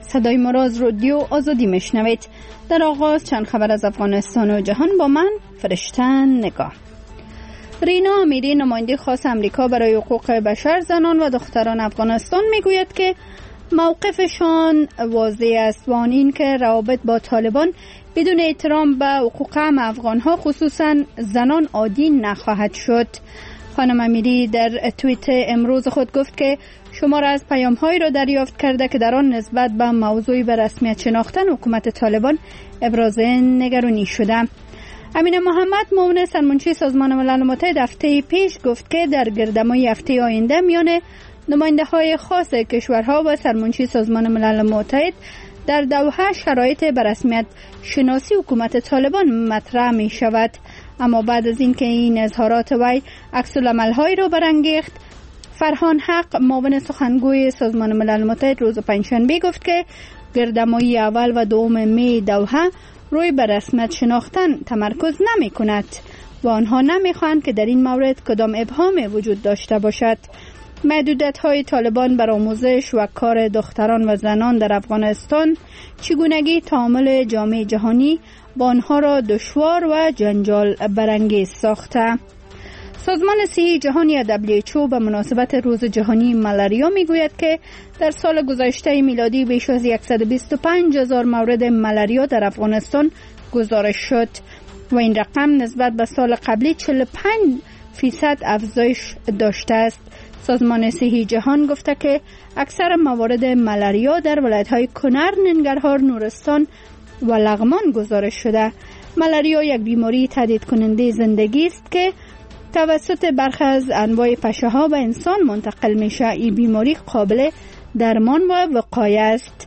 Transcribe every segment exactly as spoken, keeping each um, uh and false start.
صدای ما را از رادیو آزادی میشنوید. در آغاز چند خبر از افغانستان و جهان با من فرشته نگاه. رینا امیری نماینده خاص امریکا برای حقوق بشر زنان و دختران افغانستان میگوید که موقفشان واضح است و آن این که روابط با طالبان بدون احترام به حقوق افغانها خصوصا زنان عادی نخواهد شد. خانم امیری در توییت امروز خود گفت که شمار از پیام‌هایی را دریافت کرده که در آن نسبت به موضوعی به رسمیت شناختن حکومت طالبان ابراز نگرانی شده. امین محمد معاون سرمنشی سازمان ملل متحد هفته پیش گفت که در گردهمایی هفته آینده میان نماینده‌های خاص کشورها و سرمنشی سازمان ملل متحد در دوحه شرایط به رسمیت شناسی حکومت طالبان مطرح می شود. اما بعد از اینکه این اظهارات وی عکس‌العمل‌هایی را برانگیخت، فرهان حق معاون سخنگوی سازمان ملل متحد روز پنجشنبه گفت که گردهمایی اول و دوم می دوحه روی به رسمیت شناختن تمرکز نمی کند و آنها نمی خواهند که در این مورد کدام ابهامی وجود داشته باشد. محدودیت‌های طالبان بر آموزش و کار دختران و زنان در افغانستان چگونگی تعامل جامعه جهانی با آنها را دشوار و جنجال برانگیز ساخته. سازمان صحی جهانی یا دبلیو اچ او به مناسبت روز جهانی ملاریا میگوید که در سال گذشته میلادی بیش از صد و بیست و پنج هزار مورد ملاریا در افغانستان گزارش شد و این رقم نسبت به سال قبلی چهل و پنج فیصد افزایش داشته است. سازمان صحی جهان گفته که اکثر موارد ملاریا در ولایت‌های کنر، ننگرهار، نورستان و لغمان گزارش شده. ملاریا یک بیماری تهدید کننده زندگی است که توسط برخی از انواع پشه‌ها به انسان منتقل میشه. این بیماری قابل درمان و وقایه است.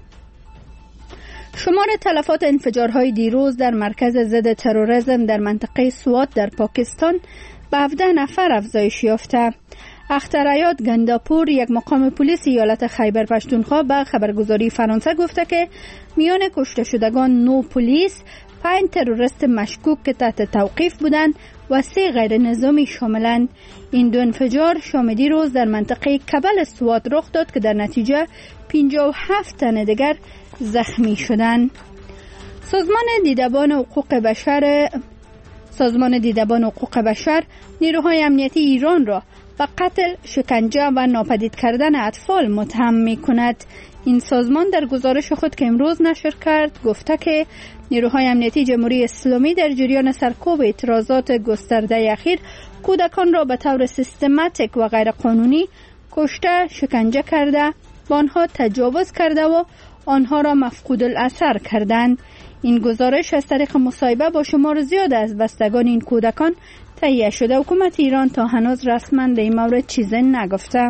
شمار تلفات انفجارهای دیروز در مرکز ضد تروریسم در منطقه سوات در پاکستان به هفده نفر افزایش یافته. اخترعیاد گنداپور، یک مقام پلیس ایالت خیبر پشتونخوا، به خبرگزاری فرانسه گفته که میان کشته شدگان نو پلیس، پنج تروریست مشکوک که تحت توقیف بودند و سه غیر نظامی شاملند. این دو انفجار شام دیروز در منطقه کبل سوات رخ داد که در نتیجه پنجاه و هفت تن دیگر زخمی شدند. سازمان دیدبان حقوق بشر سازمان دیدبان حقوق بشر نیروهای امنیتی ایران را به قتل، شکنجه و ناپدید کردن اطفال متهم می کند. این سازمان در گزارش خود که امروز نشر کرد گفته که نیروهای امنیتی جمهوری اسلامی در جریان سرکوب اعتراضات گسترده اخیر کودکان را به طور سیستماتیک و غیر قانونی کشته، شکنجه کرده، با آنها تجاوز کرده و آنها را مفقود الاثر کردند. این گزارش از طریق مصاحبه با شمار زیاد از بستگان این کودکان تهیه شده. حکومت ایران تا هنوز رسما در این مورد چیزی نگفته.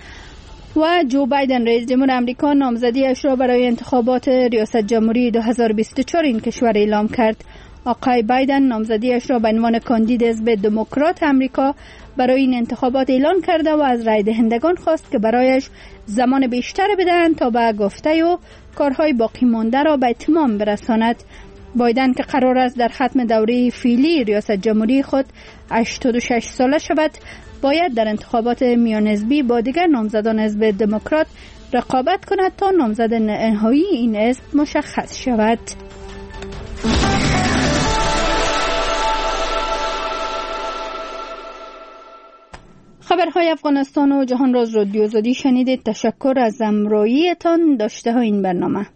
و جو بایدن رئیس جمهور آمریکا نامزدیش را برای انتخابات ریاست جمهوری دو هزار و بیست و چهار این کشور اعلام کرد. آقای بایدن نامزدیش را به عنوان کاندید حزب دموکرات آمریکا برای این انتخابات اعلان کرده و از رای دهندگان خواست که برایش زمان بیشتر بدهند تا به گفته و کارهای باقی مانده را به اتمام برساند. بایدن که قرار است در ختم دوره فعلی ریاست جمهوری خود هشتاد و شش ساله شود، باید در انتخابات میان حزبی با دیگر نامزدان حزب دموکرات رقابت کند تا نامزد نهایی این حزب مشخص شود. خبرهای افغانستان و جهان را از رادیو آزادی شنیدید. تشکر از همراهیتان. داشته ها این برنامه.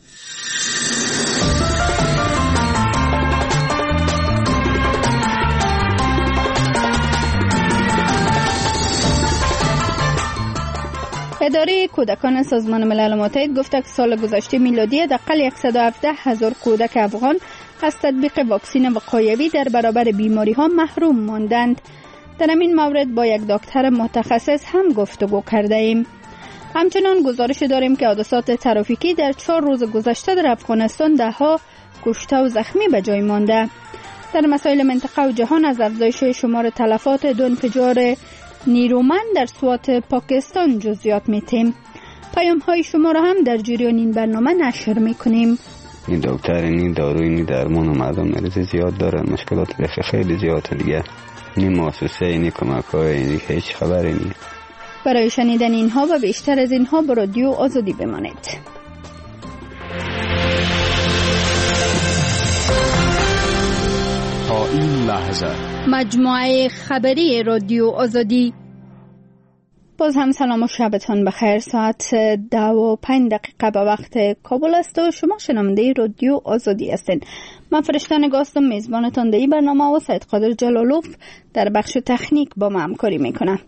اداره کودکان سازمان ملل متحد گفته که سال گذشته میلادی حداقل صد و هفده هزار کودک افغان از تطبیق واکسن وقایوی در برابر بیماری ها محروم ماندند. در این مورد با یک دکتر متخصص هم گفتگو کرده ایم. همچنان گزارش داریم که حادثات ترافیکی در چهار روز گذشته در افغانستان ده ها کشته و زخمی به جای مانده. در مسائل منطقه و جهان از افزایش شمار تلفات دو انفجار نیرومند در سوات پاکستان جزئیات میتیم. پیام های شما را هم در جریان این برنامه نشر میکنیم. این دکتر این داروی این درمان و مردم مریض زیاد دارن، مشکلات بخی خیلی زیاد دیگه. این مؤسسه این کمک های این هیچ خبری نیست. برای شنیدن اینها و بیشتر از اینها با رادیو آزادی بمانید. این لحظه مجموعه خبری رادیو آزادی. باز هم سلام و شبتان بخیر. ساعت ده و پنج دقیقه به وقت کابل است و شما شنونده رادیو آزادی هستین. من فرشته نگاه هستم، میزبانتان در این برنامه و سید قادر جلالوف در بخش تکنیک با ما همکاری میکنم.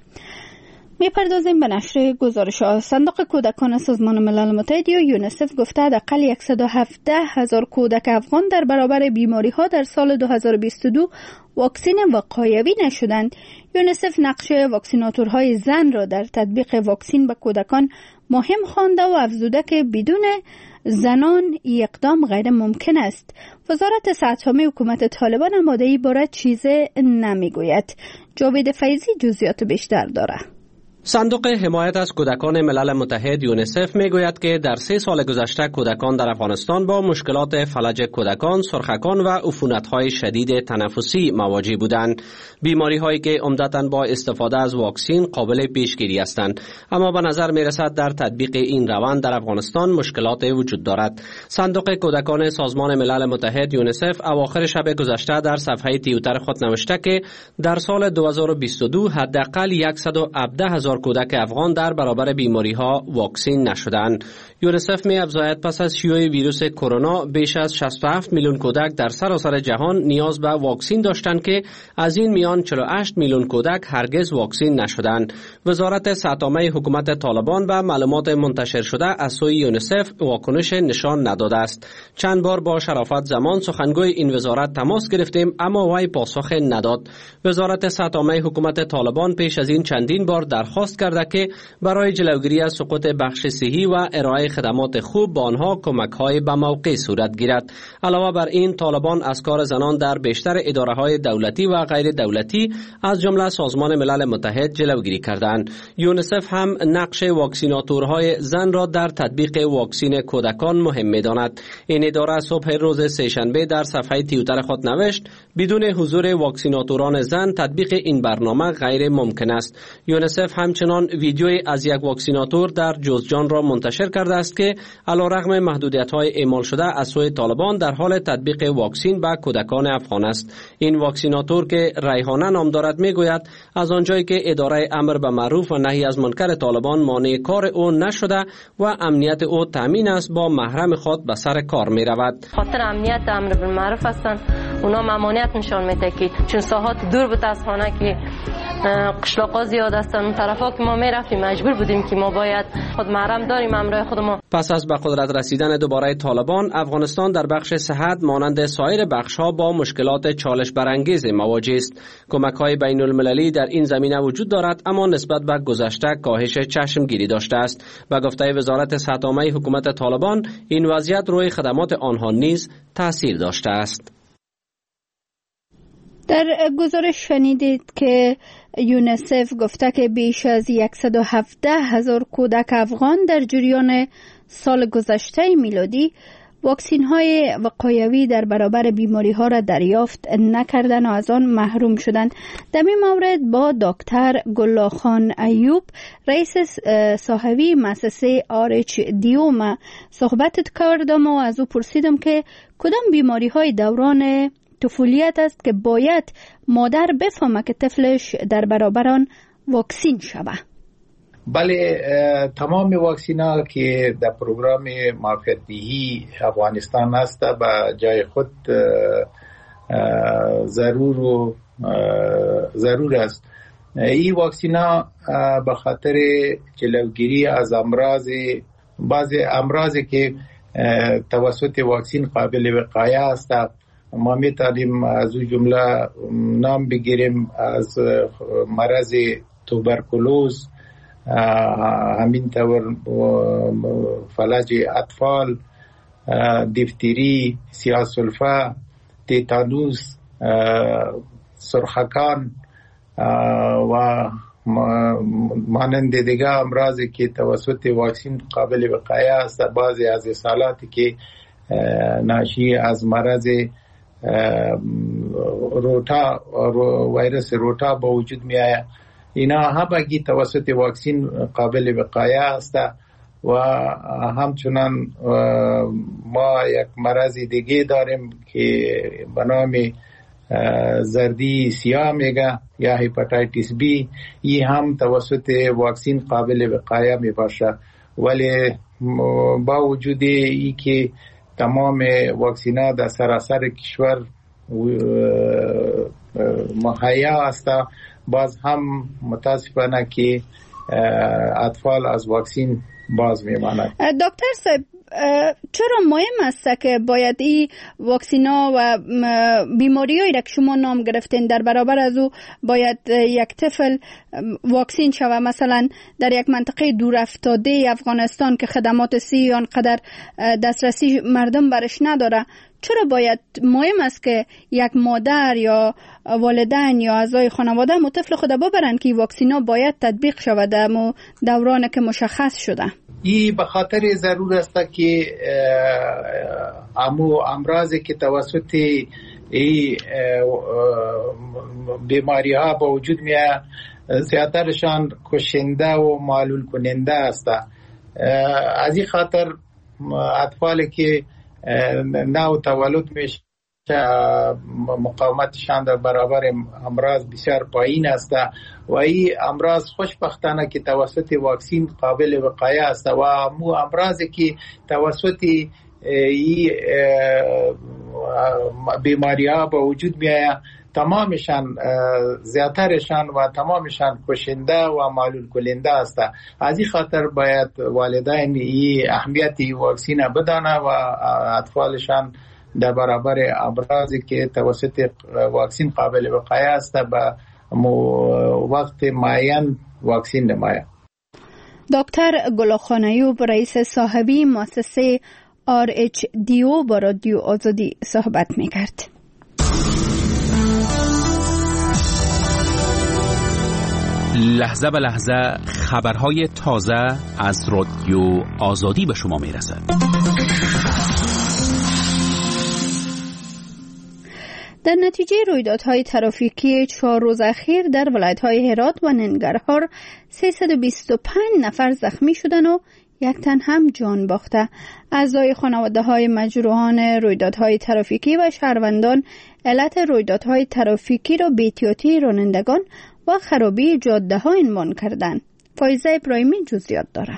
میپردازیم به نشر گزارش ها. صندوق کودکان سازمان ملل متحد یا یونیسف گفته حداقل صد و هفده هزار کودک افغان در برابر بیماری ها در سال دو هزار و بیست و دو واکسین وقایوی نشدند. یونیسف نقش واکسیناتورهای زن را در تطبیق واکسین به کودکان مهم خوانده و افزوده که بدون زنان اقدام غیر ممکن است. وزارت صحت عامه حکومت طالبان آماده ای باره چیزی نمیگوید. جاوید فیضی جزئیات بیشتر داره. صندوق حمایت از کودکان ملل متحد یونیسف میگوید که در سه سال گذشته کودکان در افغانستان با مشکلات فلج کودکان، سرخکان و عفونت‌های شدید تنفسی مواجه بودند. بیماری‌هایی که عمدتاً با استفاده از واکسین قابل پیشگیری هستند، اما به نظر می‌رسد در تطبیق این روند در افغانستان مشکلات وجود دارد. صندوق کودکان سازمان ملل متحد یونیسف اواخر شب گذشته در صفحه توییتر خود نوشته که در سال دو هزار و بیست و دو حداقل صد و هفده هزار کودک افغان در برابر بیماری ها واکسین نشدند. یونیسف می افزاید پس از شیوع ویروس کرونا بیش از شصت و هفت میلیون کودک در سراسر جهان نیاز به واکسین داشتند که از این میان چهل و هشت میلیون کودک هرگز واکسین نشدند. وزارت صحت عامه حکومت طالبان و معلومات منتشر شده از سوی یونیسف واکنش نشان نداده است. چند بار با شرافت زمان سخنگوی این وزارت تماس گرفتیم اما وی پاسخ نداد. وزارت صحت عامه حکومت طالبان پیش از این چندین بار درخواست کرده که برای جلوگیری از سقوط بخش صحی و ارائه خدمات خوب به آنها کمک‌های به موقع صورت گیرد. علاوه بر این طالبان از کار زنان در بیشتر اداره‌های دولتی و غیر دولتی از جمله سازمان ملل متحد جلوگیری کردند. یونیسف هم نقش واکسیناتورهای زن را در تطبیق واکسین کودکان مهم می‌داند. این اداره صبح روز سه‌شنبه در صفحه توییتر خود نوشت بدون حضور واکسیناتوران زن تطبیق این برنامه غیر ممکن است. یونیسف همچنان ویدیوی از یک واکسیناتور در جوزجان را منتشر کرده است که علیرغم محدودیت‌های اعمال شده از سوی طالبان در حال تطبیق واکسین به کودکان افغان است. این واکسیناتور که ریحانه نام دارد میگوید از آنجایی که اداره امر به معروف و نهی از منکر طالبان مانع کار او نشده و امنیت او تامین است با محرم خود به سر کار می رود. خاطر امنیت امر به معروف هستند اونا ممانعت نشان میده که چون ساحات دور بود از خانه که قشلاقا زیاد هستن اون طرفا که ما میرفتیم مجبور بودیم که ما باید خود محرم داریم امرای خودمون. پس از به قدرت رسیدن دوباره طالبان افغانستان در بخش صحت مانند سایر بخش‌ها با مشکلات چالش برانگیز مواجه است. کمک‌های بین‌المللی در این زمینه وجود دارد اما نسبت به گذشته کاهش چشمگیری داشته است. به گفته وزارت صحت عامه حکومت طالبان این وضعیت روی خدمات آنها نیز تاثیر داشته است. در گزارش شنیدید که یونیسف گفته که بیش از صد و هفده هزار کودک افغان در جریان سال گذشته میلادی واکسین های وقایوی در برابر بیماری ها را دریافت نکردند و از آن محروم شدند. در این مورد با دکتر گلا خان ایوب رئیس صاحبی مؤسسه آر اچ دیوم صحبت کردم و از او پرسیدم که کدام بیماری های دوران طفولیت است که باید مادر بفهمه که طفلش در برابر آن واکسین شوه. بله، تمام واکسین ها که در پروگرام معافیت دهی افغانستان است به جای خود ضرور و ضرور است. این واکسین ها به خاطر جلوگیری از امراض بعضی امراضی که توسط واکسین قابل وقایه است ما میتونیم از اون جمله نام بگیریم از مرض توبرکولوز، همین طور فلج اطفال، دیفتری، سیاه‌سلفه، تیتانوس، سرخکان و مانند دیگه امراضی که توسط واکسین قابل وقایه است. بعضی از اصالاتی که ناشی از مرض روتا ویروس روتا با وجود می آید، اینا همگی توسط واکسین قابل وقایه است. و همچنان ما یک مرض دیگه داریم که به نام زردی سیاه میگه یا هپاتایتیس بی، این هم توسط واکسین قابل وقایه می باشه. ولی با وجود ای که تمام واکسین‌ها در سراسر کشور مهیا است، باز هم متاسفانه که اطفال از واکسین باز میمانند. دکتر صاحب، چرا مهم است که باید این واکسینا و بیماریایی را که شما نام گرفتین در برابر از او باید یک طفل واکسین شوه؟ مثلا در یک منطقه دور افتاده افغانستان که خدمات صحی آنقدر دسترسی مردم برش نداره، چرا باید مهم است که یک مادر یا والدین یا اعضای خانواده مو طفل خود ببرن که واکسینا باید تطبیق شود در دوران که مشخص شده؟ این به خاطر ضرور است که امو امراضی که توسط این بیماری ها با وجود میاد زیادترشان کشنده و معلول کننده است. از این خاطر اطفالی که نو تولد میشه مقاومتشان در برابر امراض بسیار پایین است و این امراض خوشبختانه که توسط واکسین قابل وقایه است و مو امراضی که توسط این بیماری ها به وجود میآید تمامشان زیادترشان و تمامشان کشنده و معلول کننده است. از این خاطر باید والدین این اهمیت واکسین بدانه و اطفالشان در برابر امراضی که توسط واکسین قابل وقایه است به وقت معین واکسین نماید. دکتر گلاخان ایوب، رئیس صاحبی مؤسسه آر اچ دی او با رادیو آزادی صحبت می‌کرد. لحظه به لحظه خبرهای تازه از رادیو آزادی به شما میرسد. در نتیجه رویدادهای ترافیکی چهار روز اخیر در ولایت‌های هرات و ننگرهار سیصد و بیست و پنج نفر زخمی شدند و یک تن هم جان باخته. اعضای خانواده‌های مجروحان رویدادهای ترافیکی و شهروندان علت رویدادهای ترافیکی را بی‌احتیاطی رانندگان و خرابی جاده‌ها عنوان کردند. فایزه ابراهیمی جزئیات دارد.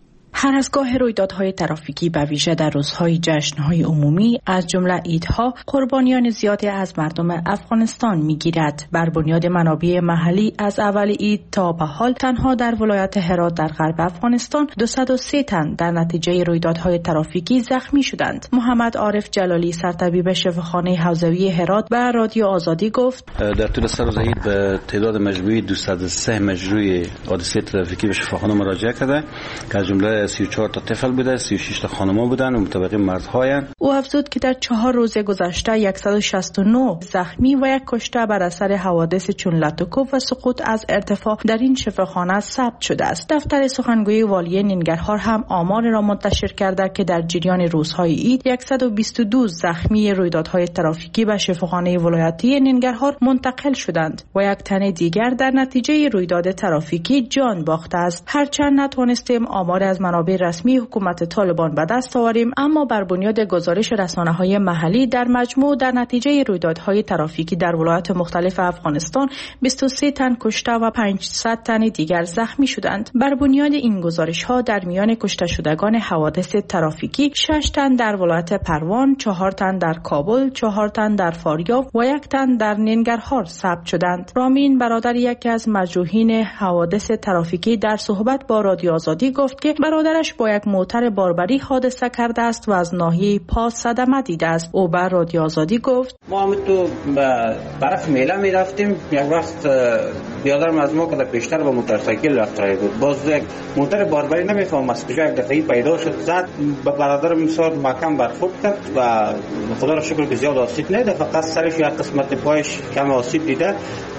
هر از گاه رویدادهای ترافیکی به ویژه در روزهای جشن‌های عمومی از جمله عیدها قربانیان زیادی از مردم افغانستان می‌گیرد. بر بنیاد منابع محلی از اول عید تا به حال تنها در ولایت هرات در غرب افغانستان دویست و سه تن در نتیجه رویدادهای ترافیکی زخمی شدند. محمد عارف جلالی سرطبیب شفاخانه حوزوی هرات به رادیو آزادی گفت: در طول سه روز عید به تعداد مجموعی دویست و سه مجروح حادثه ترافیکی به شفاخانه مراجعه کرده که از جمله سی و چهار تا طفل بوده، سی و شش تا خانم‌ها بودن و متبقی مردهایند. او افزود که در چهار روز گذشته صد و شصت و نه زخمی و یک کشته بر اثر حوادث چون لتوکوف و سقوط از ارتفاع در این شفاخانه ثبت شده است. دفتر سخنگوی والی ننگرهار هم آمار را منتشر کرده که در جریان روزهای عید صد و بیست و دو زخمی رویدادهای ترافیکی به شفاخانه ولایتی ننگرهار منتقل شدند و یک تن دیگر در نتیجه رویداد ترافیکی جان باخته است. هرچند نتوانستیم آمار از منابع رسمی حکومت طالبان به دست آوریم، اما بر بنیاد گزارش رسانه‌های محلی در مجموع در نتیجه رویدادهای ترافیکی در ولایات مختلف افغانستان بیست و سه تن کشته و پانصد تن دیگر زخمی شدند. بر بنیاد این گزارش‌ها در میان کشته شدگان حوادث ترافیکی شش تن در ولایت پروان، چهار تن در کابل، چهار تن در فاریاب و یک تن در ننگرهار ثبت شدند. رامین برادر یکی از مجروحین حوادث ترافیکی در صحبت با رادیو آزادی گفت که برادرش با یک موتر باربری حادثه کرده است و از ناحیه پا صدمه دیده است. او بر رادیو آزادی گفت: ما هم تو به طرف میله می رفتیم، یک وقت بیادرم از ما که در پیشتر با موتورسایکل رفت راه بود، باز یک موتر باربری نمیفهم از کجا یک دفعی پیدا شد، زد به برادرم میساد محکم برخورد کرد و خدا را شکر که زیاد آسیب ندیده، فقط سرش یک قسمت پایش کم آسیب دیده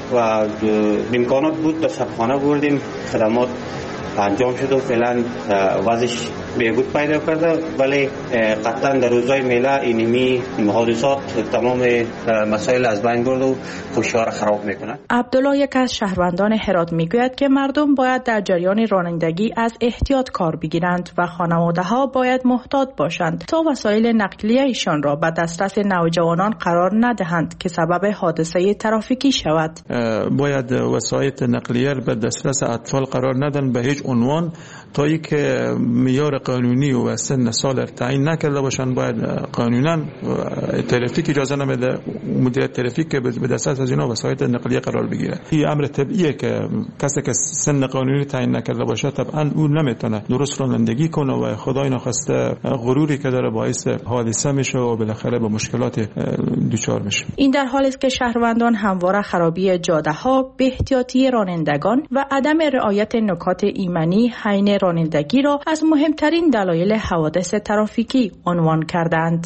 و امکانات بود تا شفاخانه بردیم، خدمات انجام شد و فعلا وضعش بهبود پیدا کرده، ولی قطعا در روزهای میله اینمی حادثات تمام مسائل از بین برد و خوشی ها را خراب میکنه. عبدالله یک از شهروندان هرات میگوید که مردم باید در جریان رانندگی از احتیاط کار بگیرند و خانواده ها باید محتاط باشند تا وسایل نقلیه ایشان را به دسترس نوجوانان قرار ندهند که سبب حادثه ترافیکی شود. باید وسایل نقلیه به دسترس اطفال قرار ندن به هیچ عنوان تا ای که معیار قانونی و سن سال تعیین نکرده باشند. باید قانونا ترافیک اجازه نمیده مدیریت ترافیک که به دسترس از اینا وسایل نقلیه قرار بگیره. این امر طبیعیه که کسی که سن قانونی تعیین نکرده باشه طبعا اون نمیتونه درست رانندگی کنه و خدای نخواسته غروری که داره باعث حادثه میشه و بالاخره به مشکلات دچار میشه. این در حالی است که شهروندان همواره خرابی جاده ها، بی احتیاطی رانندگان و عدم رعایت نکات ایمنی حین رانندگی را از مهمترین دلایل حوادث ترافیکی عنوان کردند.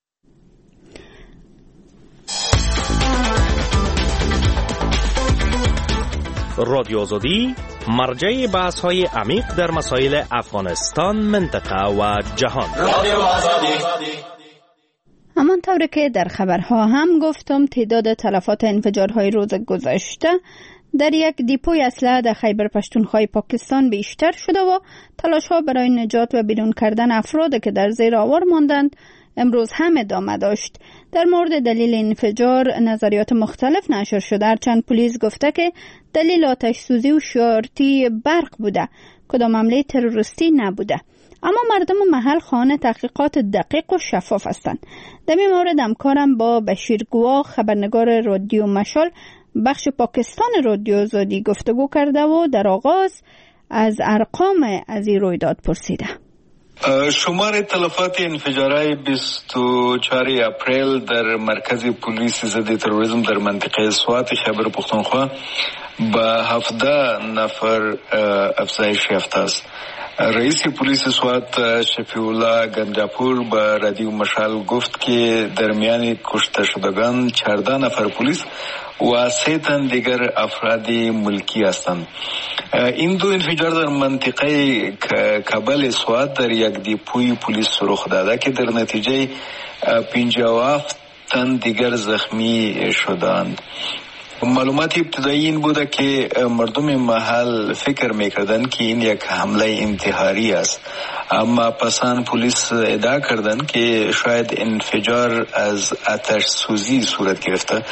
رادیو آزادی مرجع بحث‌های عمیق در مسائل افغانستان، منطقه و جهان. رادیو آزادی. همانطور که در خبرها هم گفتم، تعداد تلفات انفجارهای روز گذشته در یک دیپوی اسلحه در خیبر پختونخوا پاکستان بیشتر شده و تلاش‌ها برای نجات و بیرون کردن افراد که در زیر آوار ماندند امروز هم ادامه داشت. در مورد دلیل انفجار نظریات مختلف نشر شده، هرچند پلیس گفته که دلیل آتش سوزی و شارتی برق بوده، کدام حمله تروریستی نبوده. اما مردم محل خواهان تحقیقات دقیق و شفاف هستند. در این مورد همکارم با بشیر گواه، خبرنگار رادیو مشال بخش پاکستان رادیو آزادی گفتگو کرده و در آغاز از ارقام از این رویداد پرسیده. شمار تلفات انفجارهای بیست و چهارم اپریل در مرکز پلیس ضد تروریسم در منطقه سوات خیبر پختونخوا به هفده نفر افزایش یافته است. رئیس پلیس سوات شفیع الله گنجاپور به رادیو مشال گفت که در میان کشته شدگان چهارده نفر پلیس و سه تن دیگر افراد ملکی هستند. این دو انفجار در منطقه کابل سوات در یک دیپوی پلیس رخ داده که در نتیجه پنجاه و هفت تن دیگر زخمی شدند. معلومات ابتدایی این بوده که مردم محل فکر میکردند که این یک حمله انتحاری است، اما پسان پلیس ادعا کردند که شاید انفجار از آتش سوزی صورت گرفته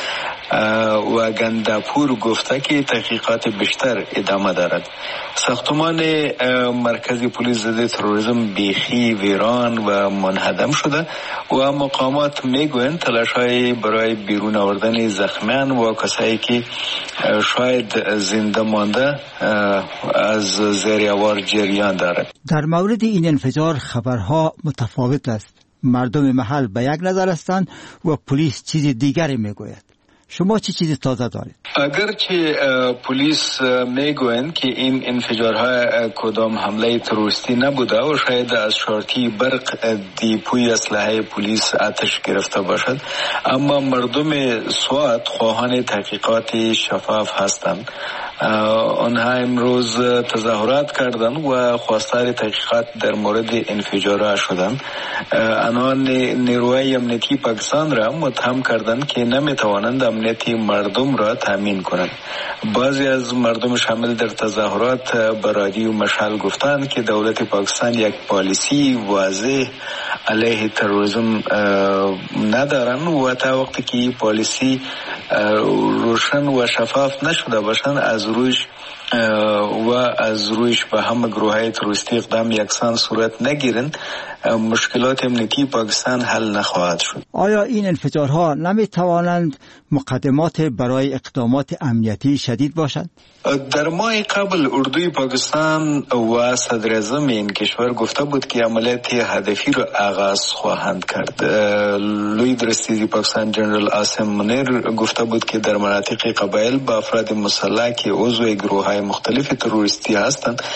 و گنداپور گفته که تحقیقات بیشتر ادامه دارد. ساختمان مرکزی پلیس ضد تروریسم بیخی ویران و منهدم شده و مقامات میگویند تلاش‌های برای بیرون آوردن زخمیان و کسایی که شاید زنده مانده از زیر آوار جریان دارد. در مورد این انفجار خبرها متفاوت است. مردم محل به یک نظر هستند و پلیس چیز دیگری میگوید. شما چه چیزی تازه دارید؟ اگرچه پلیس میگویند که این انفجارها کدام حمله تروریستی نبوده و شاید از شارتی برق دیپوی اسلحه پلیس آتش گرفته باشد، اما مردم سوات خواهان تحقیقات شفاف هستند. آنها امروز تظاهرات کردند و خواستار تحقیقات در مورد انفجارها شدند. آنها نیروهای امنیتی پاکستان را متهم کردند که نمیتوانند امنیت مردم را تامین کنند. بعضی از مردم شامل در تظاهرات به رادیو مشال گفتند که دولت پاکستان یک پالیسی واضح علیه تروریسم ندارند و تا وقتی که پالیسی روشن و شفاف نشده باشند از رویش و از رویش به همه گروه‌های تروریستی اقدام یکسان صورت نگیرند، مشکلات امنیتی پاکستان حل نخواهد شد. آیا این انفجارها نمی توانند مقدمات برای اقدامات امنیتی شدید باشند؟ در ماه قبل اردوی پاکستان و صدر اعظم این کشور گفته بود که عملیات هدفی را آغاز خواهند کرد. لوی درستیزی پاکستان جنرال عاصم منیر گفته بود که در مناطق قبایل با افراد مسلح که عضو گروه‌های مختلف تروریستی هستند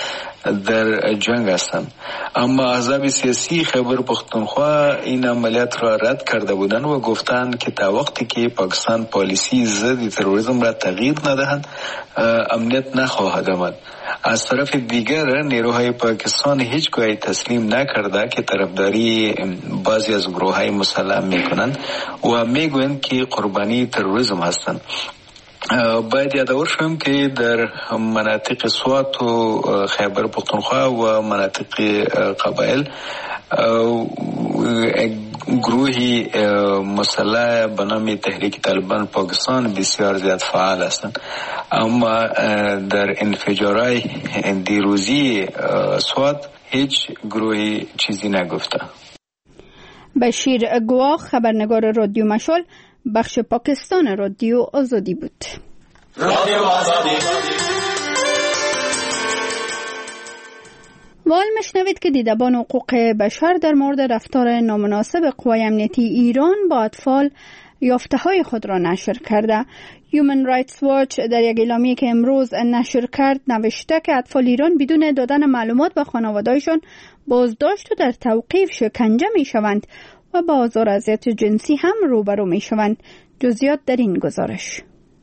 در جنگ هستند. اما احزاب سیاسی خیبر پختونخوا این عملیات را رد کرده بودند و گفتند که تا وقتی که پاکستان پالیسی ضد تروریسم را تغییر ندهند امنیت نخواهد آمد. از طرف دیگر نیروهای پاکستان هیچگاه تسلیم نکرده که طرفداری بعضی از گروه‌های مسلح میکنند و میگویند که قربانی تروریسم هستند. باید یادآور شویم که در مناطق سوات و خیبر پختونخوا و مناطق قبایل گروهی مسلح به نام تحریک طالبان پاکستان بسیار زیاد فعال هستند. اما در انفجارهای دیروزی سوات هیچ گروهی چیزی نگفته. بشیر گواه، خبرنگار رادیو مشال، بخش پاکستان رادیو آزادی بود. رادیو آزادی. وال مشنوید که دیدبان حقوق بشر در مورد رفتار نامناسب قوای امنیتی ایران با اطفال یافته‌های خود را نشر کرده. Human Rights Watch در یک اعلامیه که امروز نشر کرد نوشته که اطفال ایران بدون دادن معلومات به خانواده‌شان بازداشت و در توقیف شکنجه می‌شوند و با آزار و اذیت جنسی هم روبرو می‌شوند. جزئیات در این گزارش.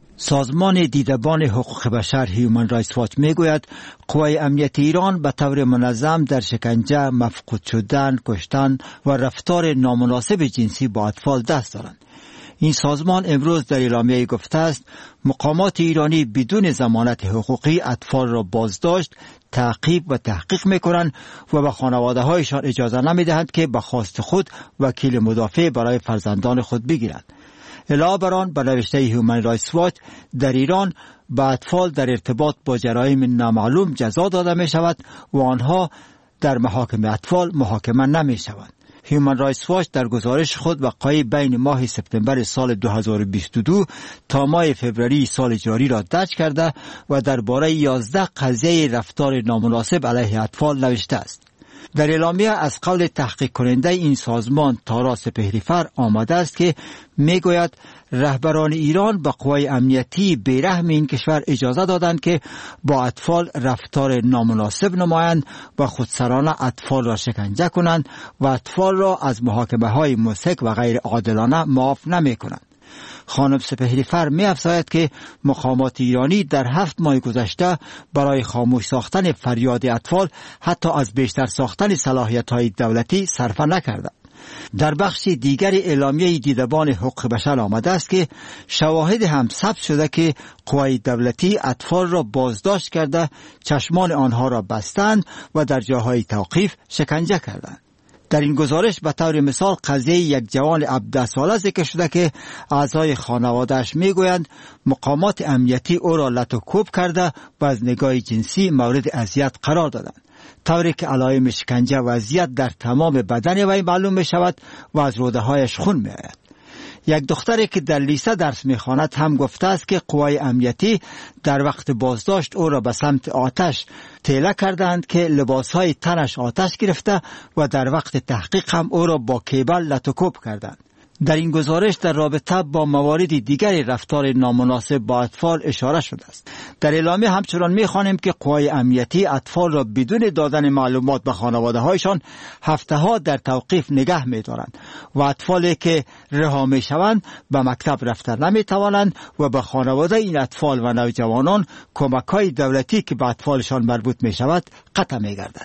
سازمان دیدبان حقوق بشر هیومن رایتس واچ میگوید قوای امنیت ایران به طور منظم در شکنجه، مفقود شدن، کشتن و رفتار نامناسب جنسی با اطفال دست دارند. این سازمان امروز در اعلامیه گفته است مقامات ایرانی بدون ضمانت حقوقی اطفال را بازداشت، تعقیب و تحقیق میکنند و به خانواده هایشان اجازه نمیدهند که به خواست خود وکیل مدافع برای فرزندان خود بگیرند. علاوه بر آن به نوشته هیومن رایتس واچ در ایران به اطفال در ارتباط با جرایم نامعلوم جزا داده می شود و آنها در محاکم اطفال محاکمه نمی شوند. هیومن رایتس واچ در گزارش خود وقایع بین ماه سپتامبر سال دو هزار و بیست و دو تا ماه فوریه سال جاری را درج کرده و درباره یازده قضیه رفتار نامناسب علیه اطفال نوشته است. در اعلامیه از قول تحقیق کننده این سازمان تارا سپهریفر آمده است که میگوید رهبران ایران به قوای امنیتی بیرحم این کشور اجازه دادند که با اطفال رفتار نامناسب نمایند و خودسرانه اطفال را شکنجه کنند و اطفال را از محاکمه های مسک و غیر عادلانه معاف نمی کنند. خانم سپهریفر می افزاید که مقامات ایرانی در هفت ماه گذشته برای خاموش ساختن فریاد اطفال حتی از بیشتر ساختن صلاحیت‌های دولتی صرف نکردند. در بخش دیگر اعلامیه دیدبان حقوق بشر آمده است که شواهد هم ثبت شده که قوای دولتی اطفال را بازداشت کرده، چشمان آنها را بستند و در جاهای توقیف شکنجه کردند. در این گزارش به طور مثال قضیه یک جوان هفده ساله ذکر شده که اعضای خانواده‌اش میگویند مقامات امنیتی او را لط و کوب کرده و از نگاه جنسی مورد اذیت قرار دادند، طوری که علائم شکنجه و اذیت در تمام بدن وی معلوم می شود و از روده هایش خون می آید. یک دختری که در لیسه درس می‌خواند هم گفته است که قوای امنیتی در وقت بازداشت او را به سمت آتش تیله کردند که لباسهای تنش آتش گرفته و در وقت تحقیق هم او را با کیبل لط و کوب کردند. در این گزارش در رابطه با موارد دیگری رفتار نامناسب با اطفال اشاره شده است. در اعلامیه همچنان می‌خوانیم که قوای امنیتی اطفال را بدون دادن معلومات به خانواده‌هایشان هفته‌ها در توقیف نگه می‌دارند و اطفالی که رها می‌شوند به مکتب رفتن نمی‌توانند و به خانواده این اطفال و نوجوانان کمک‌های دولتی که به اطفالشان مربوط می‌شود قطع می‌گردد.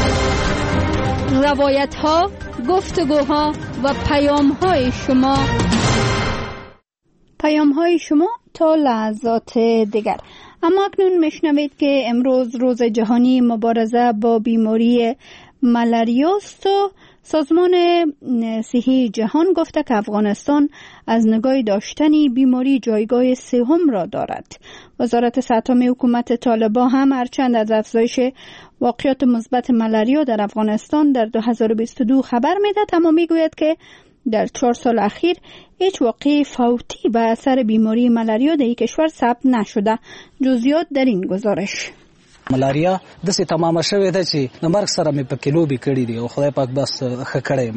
روایت ها، گفتگوها و پیام های شما پیام های شما تا لحظات دیگر. اما اکنون میشنوید که امروز روز جهانی مبارزه با بیماری ملاریا است و سازمان صحی جهان گفته که افغانستان از نگاه داشتن بیماری جایگاه سوم را دارد. وزارت صحت عامه حکومت طالبان هم هرچند از افزایش واقعات مثبت ملاریا در افغانستان در دو هزار و بیست و دو خبر میدهد، اما میگوید که در چهار سال اخیر هیچ واقعه فوتی به اثر بیماری ملاریا در این کشور ثبت نشده. جزئیات در این گزارش. ملاریا داسې تمامه شوې ده چې د مرګ سره مې په کې لوبې کړې دي او خدای پاک بس ښه کړی یم.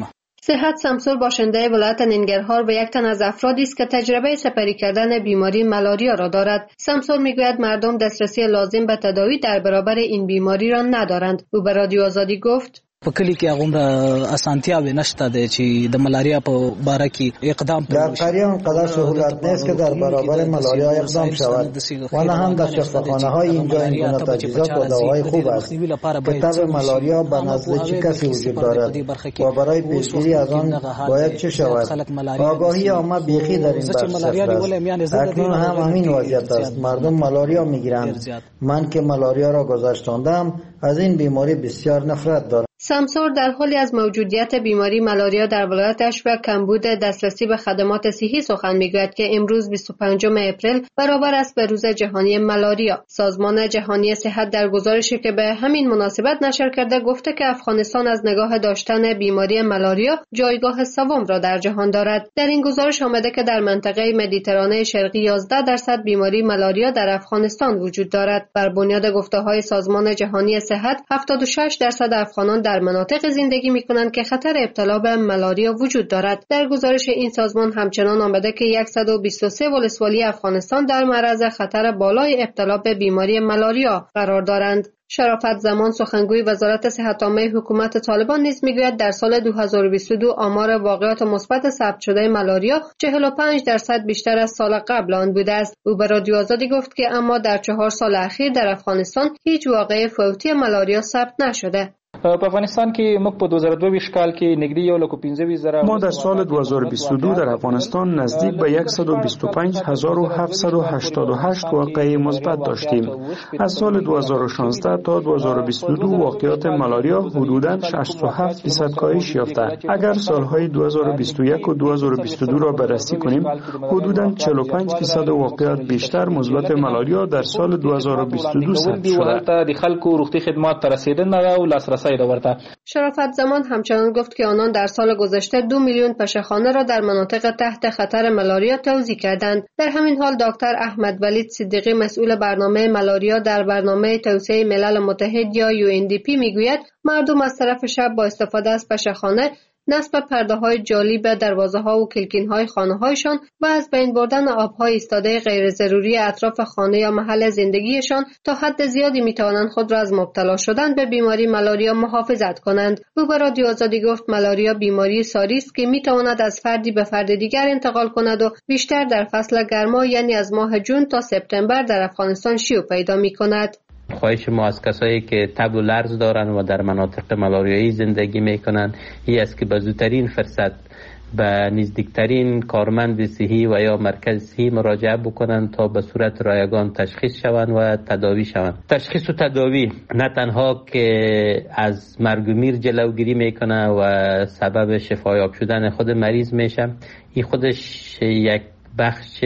صحت سمسور باشنده ولایت ننگرهار و یک تن از افرادی است که تجربه سپری کردن بیماری ملاریا را دارد. سمسور میگوید مردم دسترسی لازم به تداوی در برابر این بیماری را ندارند. او به رادیو آزادی گفت: په کلی کې هغه اسانتیاوې نشته ده چې د ملاریا په باره کې اقدام در قریه انقدر سهولت نیست که در برابر ملاریا اقدام شود و نه هم در شفاخانه های اینجا این گونه تجهیزات و دواهای خوب است که تب ملاریا به نزد چه کسی وجود دارد و برای پیشگیری از آن باید چه شود. آگاهی عامه بیخی در این بخش صفر است. اکنون هم همین وضعیت است. مردم ملاریا میگیرند. من که ملاریا را گذشتاندم از این بیماری بسیار نفرت دارم. سمسور در حالی از موجودیت بیماری ملاریا در ولایتش و کمبود دسترسی به خدمات صحی سخن میگوید که امروز بیست و پنجم اپریل برابر است به روز جهانی ملاریا. سازمان جهانی صحت در گزارشی که به همین مناسبت نشر کرده گفته که افغانستان از نگاه داشتن بیماری ملاریا جایگاه سوم را در جهان دارد. در این گزارش آمده که در منطقه مدیترانه شرقی یازده درصد بیماری ملاریا در افغانستان وجود دارد. بر بنیاد گفته‌های سازمان جهانی صحت هفتاد و شش درصد افغانان در مناطق زندگی می‌کنند که خطر ابتلا به ملاریا وجود دارد. در گزارش این سازمان همچنان آمده که صد و بیست و سه ولسوالی افغانستان در معرض خطر بالای ابتلا به بیماری ملاریا قرار دارند. شرافت زمان سخنگوی وزارت صحت عامه حکومت طالبان نیز میگوید در سال دو هزار و بیست و دو آمار واقعات مثبت ثبت شده ملاریا چهل و پنج درصد بیشتر از سال قبل آن بوده است. او به رادیو آزادی گفت که اما در چهار سال اخیر در افغانستان هیچ واقعه فوتی ملاریا ثبت نشده. په افغانستان کې موږ په دو هزار و دوه کال کې نږدې یو لک و پنځه ویشت زره ما در سال دو هزار و بیست و دو در افغانستان نزدیک به صد و بیست و پنج هزار و هفتصد و هشتاد و هشت واقعه مثبت داشتیم. از سال دو هزار و شانزده تا دو هزار و بیست و دو واقعات ملاریا حدوداً شصت و هفت درصد کاهش یافته. اگر سالهای دو هزار و بیست و یک و دو هزار و بیست و دو را بررسی کنیم حدوداً چهل و پنج درصد واقعات بیشتر مثبت ملاریا در سال دو هزار و بیست و دو ثبت شده. د خلکو روغتي خدمات ته رسیدنه او لاسرسی ورته. شرافت زمان همچنان گفت که آنان در سال گذشته دو میلیون پشهخانه را در مناطق تحت خطر ملاریا توزیع کردند. در همین حال دکتر احمد ولید صدیقی مسئول برنامه ملاریا در برنامه توسعه ملل متحد یا یو ان دی پی میگوید مردم از طرف شب با استفاده از پشهخانه نصب پرده‌های جالی به دروازه‌ها و کلکین‌های خانه‌هایشان و از بین بردن آب‌های ایستاده غیر ضروری اطراف خانه یا محل زندگیشان تا حد زیادی می‌توانند خود را از مبتلا شدن به بیماری ملاریا محافظت کنند. او به رادیو آزادی گفت ملاریا بیماری ساری است که می‌تواند از فردی به فرد دیگر انتقال کند و بیشتر در فصل گرما یعنی از ماه جون تا سپتامبر در افغانستان شیوع پیدا می‌کند. خواهش ما از کسایی که تب و لرز دارن و در مناطق ملاریایی زندگی میکنن این است که به زودترین فرصت به نزدیکترین کارمند صحی و یا مرکز صحی مراجعه بکنن تا به صورت رایگان تشخیص شوند و تداوی شوند. تشخیص و تداوی نه تنها که از مرگ و میر جلوگیری میکنه و سبب شفایاب شدن خود مریض میشه، این خودش یک بخش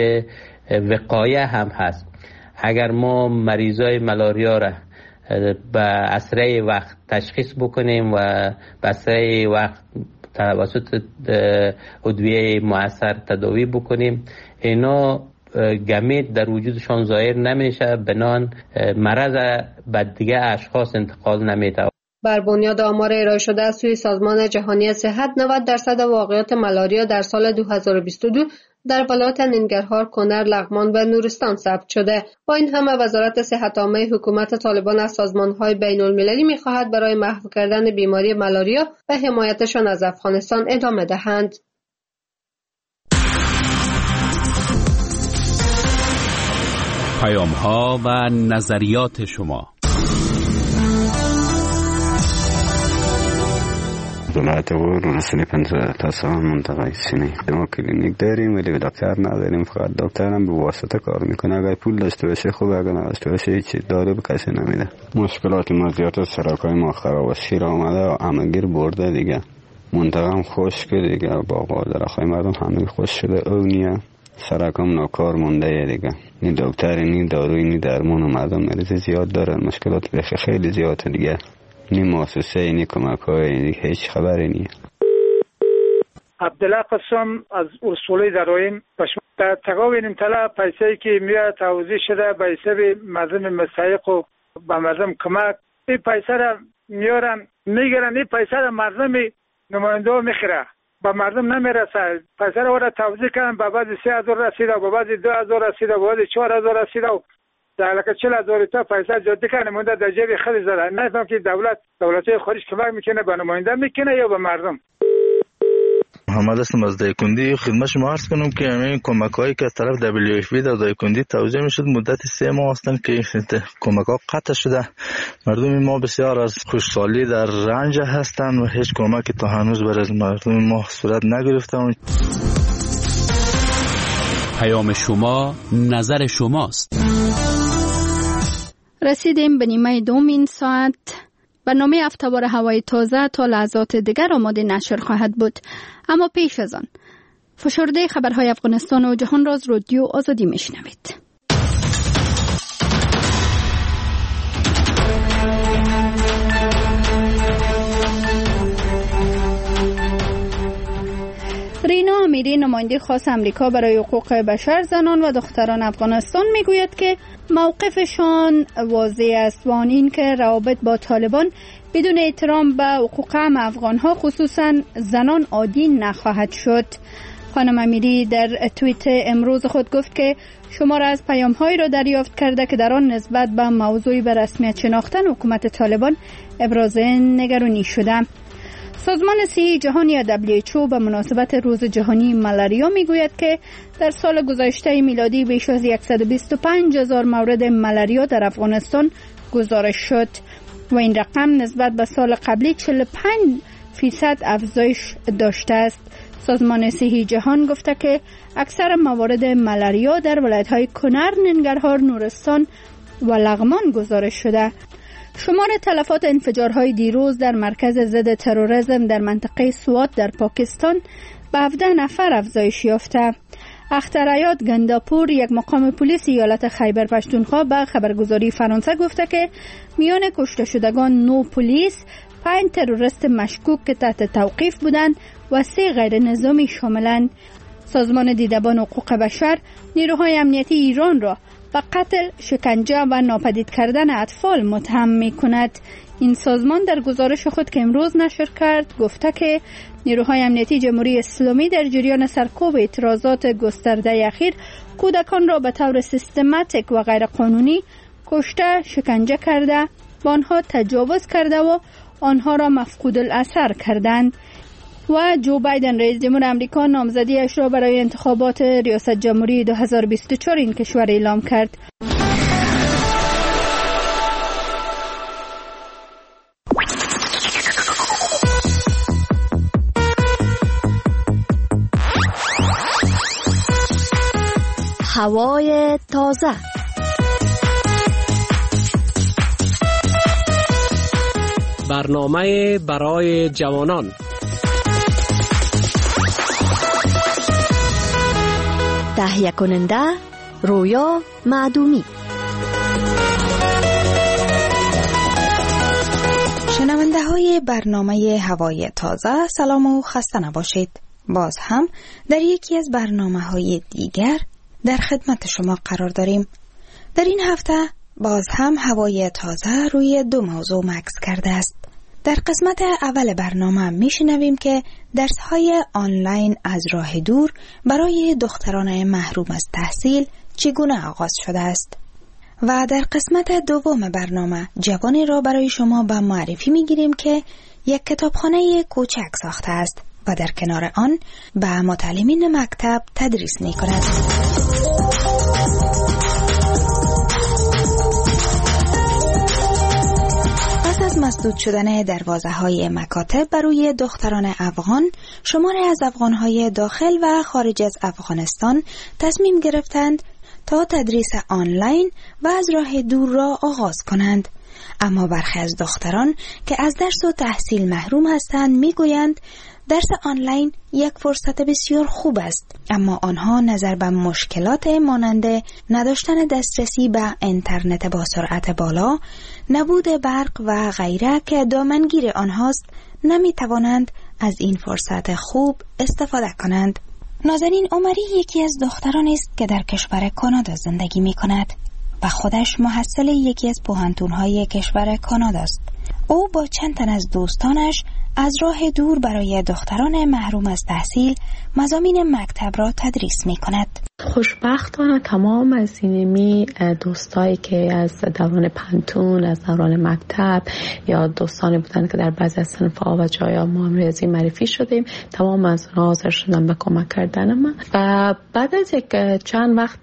وقایه هم هست. اگر ما مریضای ملاریا را به اسرع وقت تشخیص بکنیم و به اسرع وقت توسط ادویه مؤثر تداوی بکنیم، اینا گمید در وجودشان ظاهر نمیشه، بنان مرض به دیگه اشخاص انتقال نمیده. بر بنیاد آمار ارائه شده از سوی سازمان جهانی صحت نود درصد واقعات ملاریا در سال دو هزار و بیست و دو در ولایت ننگرهار، کنر، لغمان و نورستان ثبت شده. با این همه وزارت صحت عامه حکومت طالبان از سازمان‌های بین‌المللی می‌خواهد برای محو کردن بیماری ملاریا و حمایتشان از افغانستان ادامه دهند. پیام‌ها و نظریات شما. ولایت غور رسولی پنجاه تا سال منطقه سینه ما کلینیک داریم ولی دکتر نداریم، فقط دکترم به واسطه کار میکنه. اگر پول داشته باشه خوبه، اگر نداشته باشه هیچ دارو به کسی نمیده. مشکلات ما زیاد است، سرکای ما خراب است، شیر آمده و همگیر برده دیگه. منطقه هم خشک دیگه، باغ و درختای مردم همه خشک شده، اونیه سرکم ناکار مونده دیگه. نی دکتر نی داروی نی درمان و مردم مریض زیاد دارن، مشکلات بخی خیلی زیاده دیگه. نی مؤسسه نی کمک های نی هیچ خبری نی. عبدالله قسم از اصولی درایم پشمت تقاوین طلا پیسایی که میاد توضیح شده به حساب مردم مستحق و به مردم کمک، این پیسه را میارن میگیرن، این پیسه را مردم نماینده میخیره. به مردم نمیرسه. پیسه رو را توزیع کردن، به بعضی سه هزار رسیده، به بعضی دو هزار رسیده، به بعضی چهار هزار رسیده و در که چهل هزار تا پیسه جدی کنه مونده در جیب خود زده. نفهم که دولت دولت‌های خارج کمک میکنه به نماینده میکنه یا به مردم. محمد هستم از دایکندی. خدمت شما عرض کنم که همین کمک هایی که از طرف دبلیو اف پی در دایکندی توزیع میشد مدت سه ماه هستند که کمک ها قطع شده. مردم ما بسیار از خوشحالی در رنج هستند و هیچ کمکی تا هنوز برای مردم ما صورت نگرفته. پیام شما نظر شماست. رسیدیم به نیمه دوم این ساعت. برنامه افتوار هوای تازه تا لحظات دیگر آماده نشر خواهد بود، اما پیش از آن فشرده خبرهای افغانستان و جهان را از رادیو آزادی میشنوید. رینا امیری نماینده خاص امریکا برای حقوق بشر زنان و دختران افغانستان میگوید که موقفشان واضح است و آن این که روابط با طالبان بدون احترام به حقوق هم افغانها خصوصا زنان عادی نخواهد شد. خانم امیری در توییت امروز خود گفت که شمار از پیام‌هایی را دریافت کرده که در آن نسبت به موضوعی به رسمیت شناختن حکومت طالبان ابراز نگرانی شده. سازمان صحی جهانی یا دبلیو اچ او به مناسبت روز جهانی ملاریا میگوید که در سال گذشته میلادی بیش از صد و بیست و پنج هزار مورد ملاریا در افغانستان گزارش شد و این رقم نسبت به سال قبلی چهل و پنج فیصد افزایش داشته است. سازمان صحی جهان گفته که اکثر موارد ملاریا در ولایت‌های کنر، ننگرهار، نورستان و لغمان گزارش شده. شمار تلفات انفجارهای دیروز در مرکز ضد تروریسم در منطقه سوات در پاکستان به هفده نفر افزایش یافته. اخترعیاد گنداپور، یک مقام پلیس ایالت خیبر پشتونخوا، به خبرگزاری فرانسه گفته که میان کشته شدگان نه پلیس، پنج تروریست مشکوک که تحت توقیف بودند و سه غیر نظامی شاملند. سازمان دیدبان حقوق بشر نیروهای امنیتی ایران را به قتل، شکنجه و ناپدید کردن اطفال متهم می کند. این سازمان در گزارش خود که امروز نشر کرد گفته که نیروهای امنیتی جمهوری اسلامی در جریان سرکوب اعتراضات گسترده اخیر کودکان را به طور سیستماتیک و غیر قانونی کشته، شکنجه کرده، با آنها تجاوز کرده و آنها را مفقود الاثر کردند. و جو بایدن رئیس جمهور آمریکا نامزدیش را برای انتخابات ریاست جمهوری دو هزار و بیست و چهار این کشور اعلام کرد. هوای تازه. برنامه برای جوانان. تهیه کننده رویا معدومی. شنونده های برنامه هوای تازه، سلام و خسته نباشید. باز هم در یکی از برنامه های دیگر در خدمت شما قرار داریم. در این هفته باز هم هوای تازه روی دو موضوع مکث کرده است. در قسمت اول برنامه میشنویم که درس‌های آنلاین از راه دور برای دختران محروم از تحصیل چگونه آغاز شده است و در قسمت دوم برنامه جوانی را برای شما به معرفی میگیریم که یک کتابخانه کوچک ساخته است و در کنار آن به متعلمین مکتب تدریس می‌کند. از مسدود شدن دروازه‌های مکاتب برای دختران افغان، شماری از افغان‌های داخل و خارج از افغانستان تصمیم گرفتند تا تدریس آنلاین و از راه دور را آغاز کنند. اما برخی از دختران که از درس و تحصیل محروم هستند میگویند درس آنلاین یک فرصت بسیار خوب است، اما آنها نظر به مشکلات مانند نداشتن دسترسی به اینترنت با سرعت بالا، نبود برق و غیره که دامنگیر آنهاست، نمی توانند از این فرصت خوب استفاده کنند. نازنین عمری یکی از دخترانی است که در کشور کانادا زندگی می کند و خودش محصل یکی از پوهنتون‌های کشور کانادا است. او با چند تن از دوستانش از راه دور برای دختران محروم از تحصیل مضامین مکتب را تدریس می کند. خوشبختانه تمام از اینمی دوستایی که از دوران پنتون، از دوران مکتب یا دوستانی بودن که در بعضی از صنف‌ها و جایا ما ریاضی معرفی شدیم، تمام از اونها حاضر شدن به کمک کردن ما. و بعد از یک چند وقت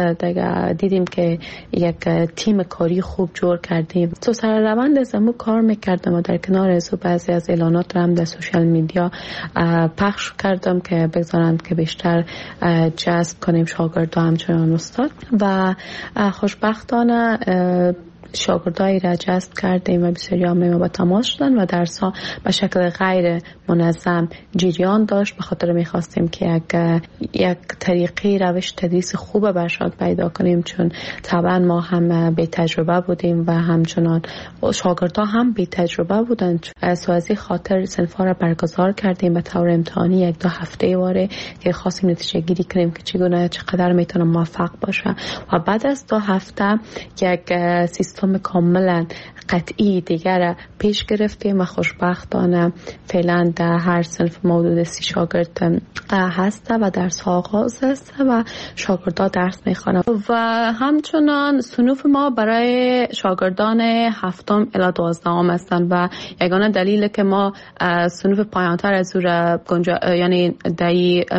دیگه دیدیم که یک تیم کاری خوب جور کردیم. تو سر روند از امو کار میکردم و در کنار از بعضی از اعلانات هم در سوشال میدیا پخش کردم که بگذارن که بیشتر جذب کنیم شاگردان همچنان استاد. و خوشبختانه شاگردایی را جذب کردیم و بسیاری هم ما با تماس شدن و درس‌ها به شکل غیر منظم جریان داشت. به خاطر می‌خواستیم که یک یک طریقی روش تدریس خوب برشاد پیدا کنیم، چون طبعا ما هم بی تجربه بودیم و همچنان شاگردها هم بی تجربه بودند. سو از این خاطر صنف‌ها را برگزار کردیم به طور امتحانی یک دو هفته واره که خواستیم نتیجه گیری کنیم که چگونه چقدر میتونه موفق باشه. و بعد از دو هفته یک سیستم کاملا قطعی دیگر پیش گرفتیم و خوشبختانه فعلا در هر صنف موجود سی شاگرد هست و درس آغاز است و شاگردها درس میخوانند. و همچنان صنوف ما برای شاگردان هفتم الی دوازدهم هستند و یگانه دلیل که ما صنوف پایانتر از او یعنی در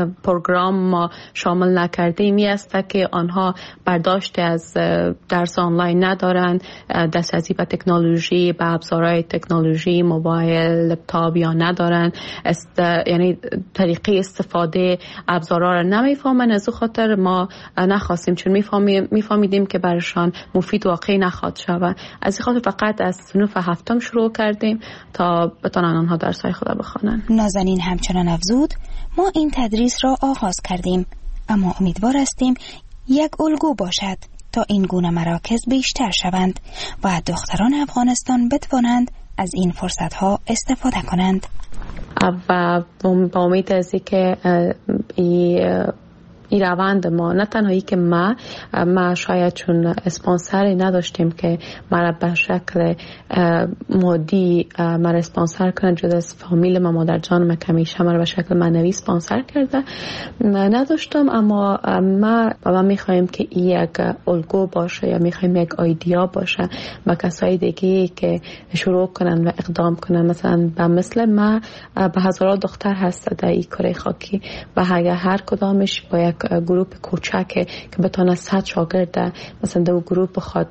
پروگرام ما شامل نکردیم این است که آنها برداشت از درس آنلاین ندارند، دسترسی به تکنولوژی، به ابزارهای تکنولوژی، موبایل، لپتاپ یا ندارن، است یعنی طریقه استفاده ابزارها را نمیفهمن. از او خاطر ما نخواستیم، چون میفهمیم میفهمیدیم که برشان مفید واقعی نخواهد شود. از این خاطر فقط از صنوف هفتم شروع کردیم تا بتونن آنها درس‌های خود بخوانند. نازنین همچنان افزود ما این تدریس را آغاز کردیم، اما امیدوار هستیم یک الگو باشد تا این گونه مراکز بیشتر شوند و دختران افغانستان بتوانند از این فرصت‌ها استفاده کنند. و با امید از اینکه این روند ما نه تنهایی که ما ما شاید چون اسپانسری نداشتیم که مرا به شکل مادی مرا اسپانسر کنه، جدا از فامیل ما، مادر جان ما که همیشه مرا به شکل معنوی اسپانسر کرده نداشتم، اما ما و میخوایم که این یک الگو باشه یا میخوایم یک ایده باشه با کسای دیگه که شروع کنن و اقدام کنن. مثلا به مثل ما به هزاران دختر هست در این کره خاکی و اگر هر کدامش با یک گروپ کوچک که بتونه صد شاگرد مثلا دو گروپ بخواد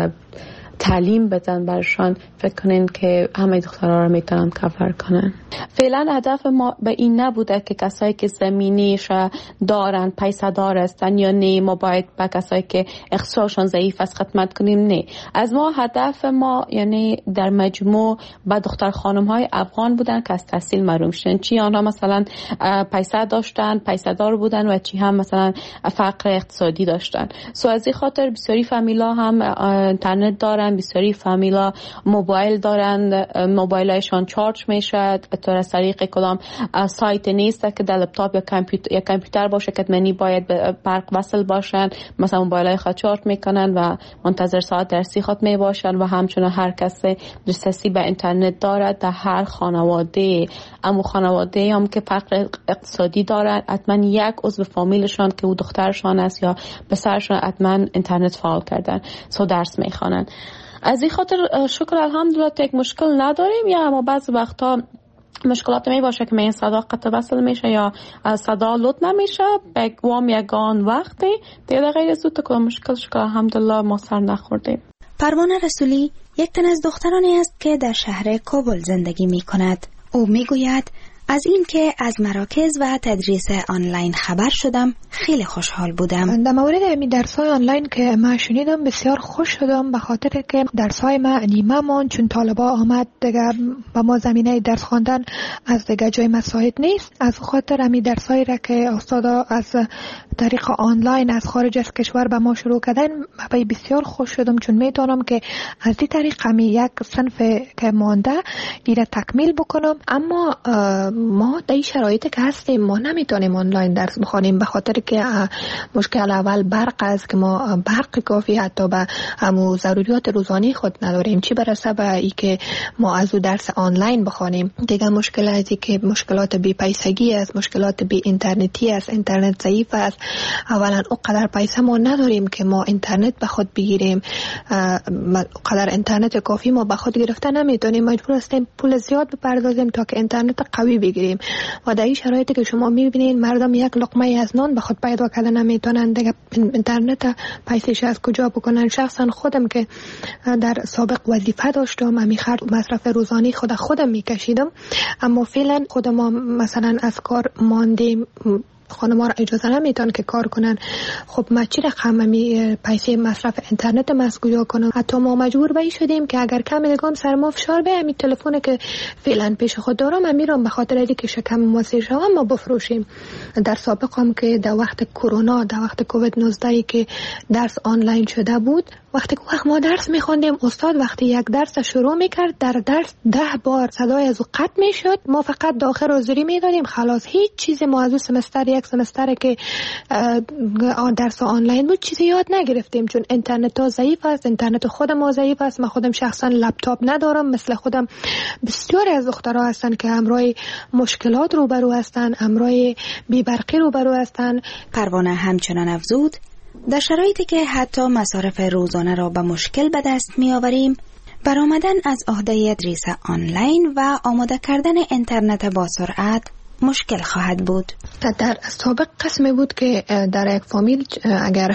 تعلیم بدن برشان، فکر کنین که همه دخترها رو میتونن کاور کنن. فعلا هدف ما به این نبوده که کسایی که زمینیش دارن پیسه دار هستن یا نه ما باید به کسایی که اقتصادشون ضعیف است خدمت کنیم. نه، از ما هدف ما یعنی در مجموع به دختر خانم های افغان بودن که از تحصیل محروم شدن، چی آنها مثلا پیسه داشتن، پیسه دار بودن و چی هم مثلا فقر اقتصادی داشتن. سو از این خاطر بسیاری فامیلا هم اینترنت دارن، بسیاری فامیلا موبایل دارن، موبایلشان چارج میشه به از طریق کدام سایت نیست که در لپتاپ یا کامپیوتر یا کامپیوتر باشه که منی باید به برق وصل باشن، مثلا موبایلای خود چارج میکنن و منتظر ساعت درسی خود می باشن. و همچنین هر کس دسترسی به اینترنت دارد در هر خانواده، اما خانواده هم که فقر اقتصادی دارن حتما یک عضو فامیلشان که او دخترشان است یا پسرشان حتما اینترنت فعال کردن، سو درس میخوانن. از این خاطر شکر الحمدلله یک مشکل نداریم، یا اما بعض وقتا مشکلات می باشه که این صدا قطع وصل میشه یا صدا لود نمیشه به وام یگان وقتی دیگه غیر از تو که مشکل شکر الحمدلله ما سر نخوردیم. پروانه رسولی یک تن از دخترانی است که در شهر کابل زندگی می کند. او می گوید از این که از مراکز و تدریس آنلاین خبر شدم خیلی خوشحال بودم. در مورد امی درس‌های آنلاین که ما شنیدم بسیار خوش شدم، به خاطر که درس‌های ما نیمه مان چون طالبا آمد دیگه با ما زمینه درس خواندن از دیگه جای مساعد نیست. از خاطر امی درس‌هایی را که استادا از طریق آنلاین از خارج از کشور به ما شروع کردن من بسیار خوش شدم، چون میتونم که از این طریق امی یک صنف که مانده ایره تکمیل بکنم. اما ما در این شرایطی که هستیم ما نمیتونیم آنلاین درس بخوانیم، به خاطر که مشکل اول برق است که ما برق کافی حتی به همو ضروریات روزانه خود نداریم، چی برسه به ای که ما از او درس آنلاین بخوانیم. دیگه مشکلاتی که مشکلات بی پیسگی است، مشکلات بی اینترنتی است، اینترنت ضعیف است. اولا اونقدر پیسه ما نداریم که ما اینترنت به خود بگیریم، قدر اینترنت کافی ما به خود گرفته نمیتونیم، مجبور هستیم پول زیاد بپردازیم تا که اینترنت قوی بگیریم. و در این شرایطی که شما میبینید مردم یک لقمه از نان به خود پیدا کردن نمیتونن، دیگه اینترنت پیسش از کجا بکنن. شخصا خودم که در سابق وظیفه داشتم، امی خرج مصرف روزانه خود خودم میکشیدم، اما فعلا خود ما مثلا از کار ماندیم، خانم‌ها را اجازه نمیتون که کار کنن. خب ما چی رقم می پیسه مصرف اینترنت مسئول کنم؟ حتی ما مجبور به این شدیم که اگر کم دیگه سر ما فشار بیاد، می تلفن که فعلا پیش خود دارم من میرم به خاطر اینکه شکم موثر شوم ما بفروشیم. در سابق هم که در وقت کرونا، در وقت کووید نوزده که درس آنلاین شده بود، وقتی که وقت ما درس میخوندیم استاد وقتی یک درس شروع میکرد در درس ده بار صدای از او قطع میشد، ما فقط داخل حاضری میدادیم خلاص. هیچ چیزی ما از اون سمستر یک سمستر که درس آنلاین بود چیزی یاد نگرفتیم، چون اینترنت ها ضعیف است، اینترنت خود ما ضعیف است. من خودم شخصا لپتاپ ندارم، مثل خودم بسیاری از دخترها هستن که همراه مشکلات روبرو هستن، همراه بی‌برقی روبرو هستن. پروانه همچنان افزود در شرایطی که حتی مصارف روزانه را به مشکل به دست می آوریم، برآمدن از عهده تدریس آنلاین و آماده کردن اینترنت با سرعت مشکل خواهد بود. در سابق قسمی بود که در یک فامیل اگر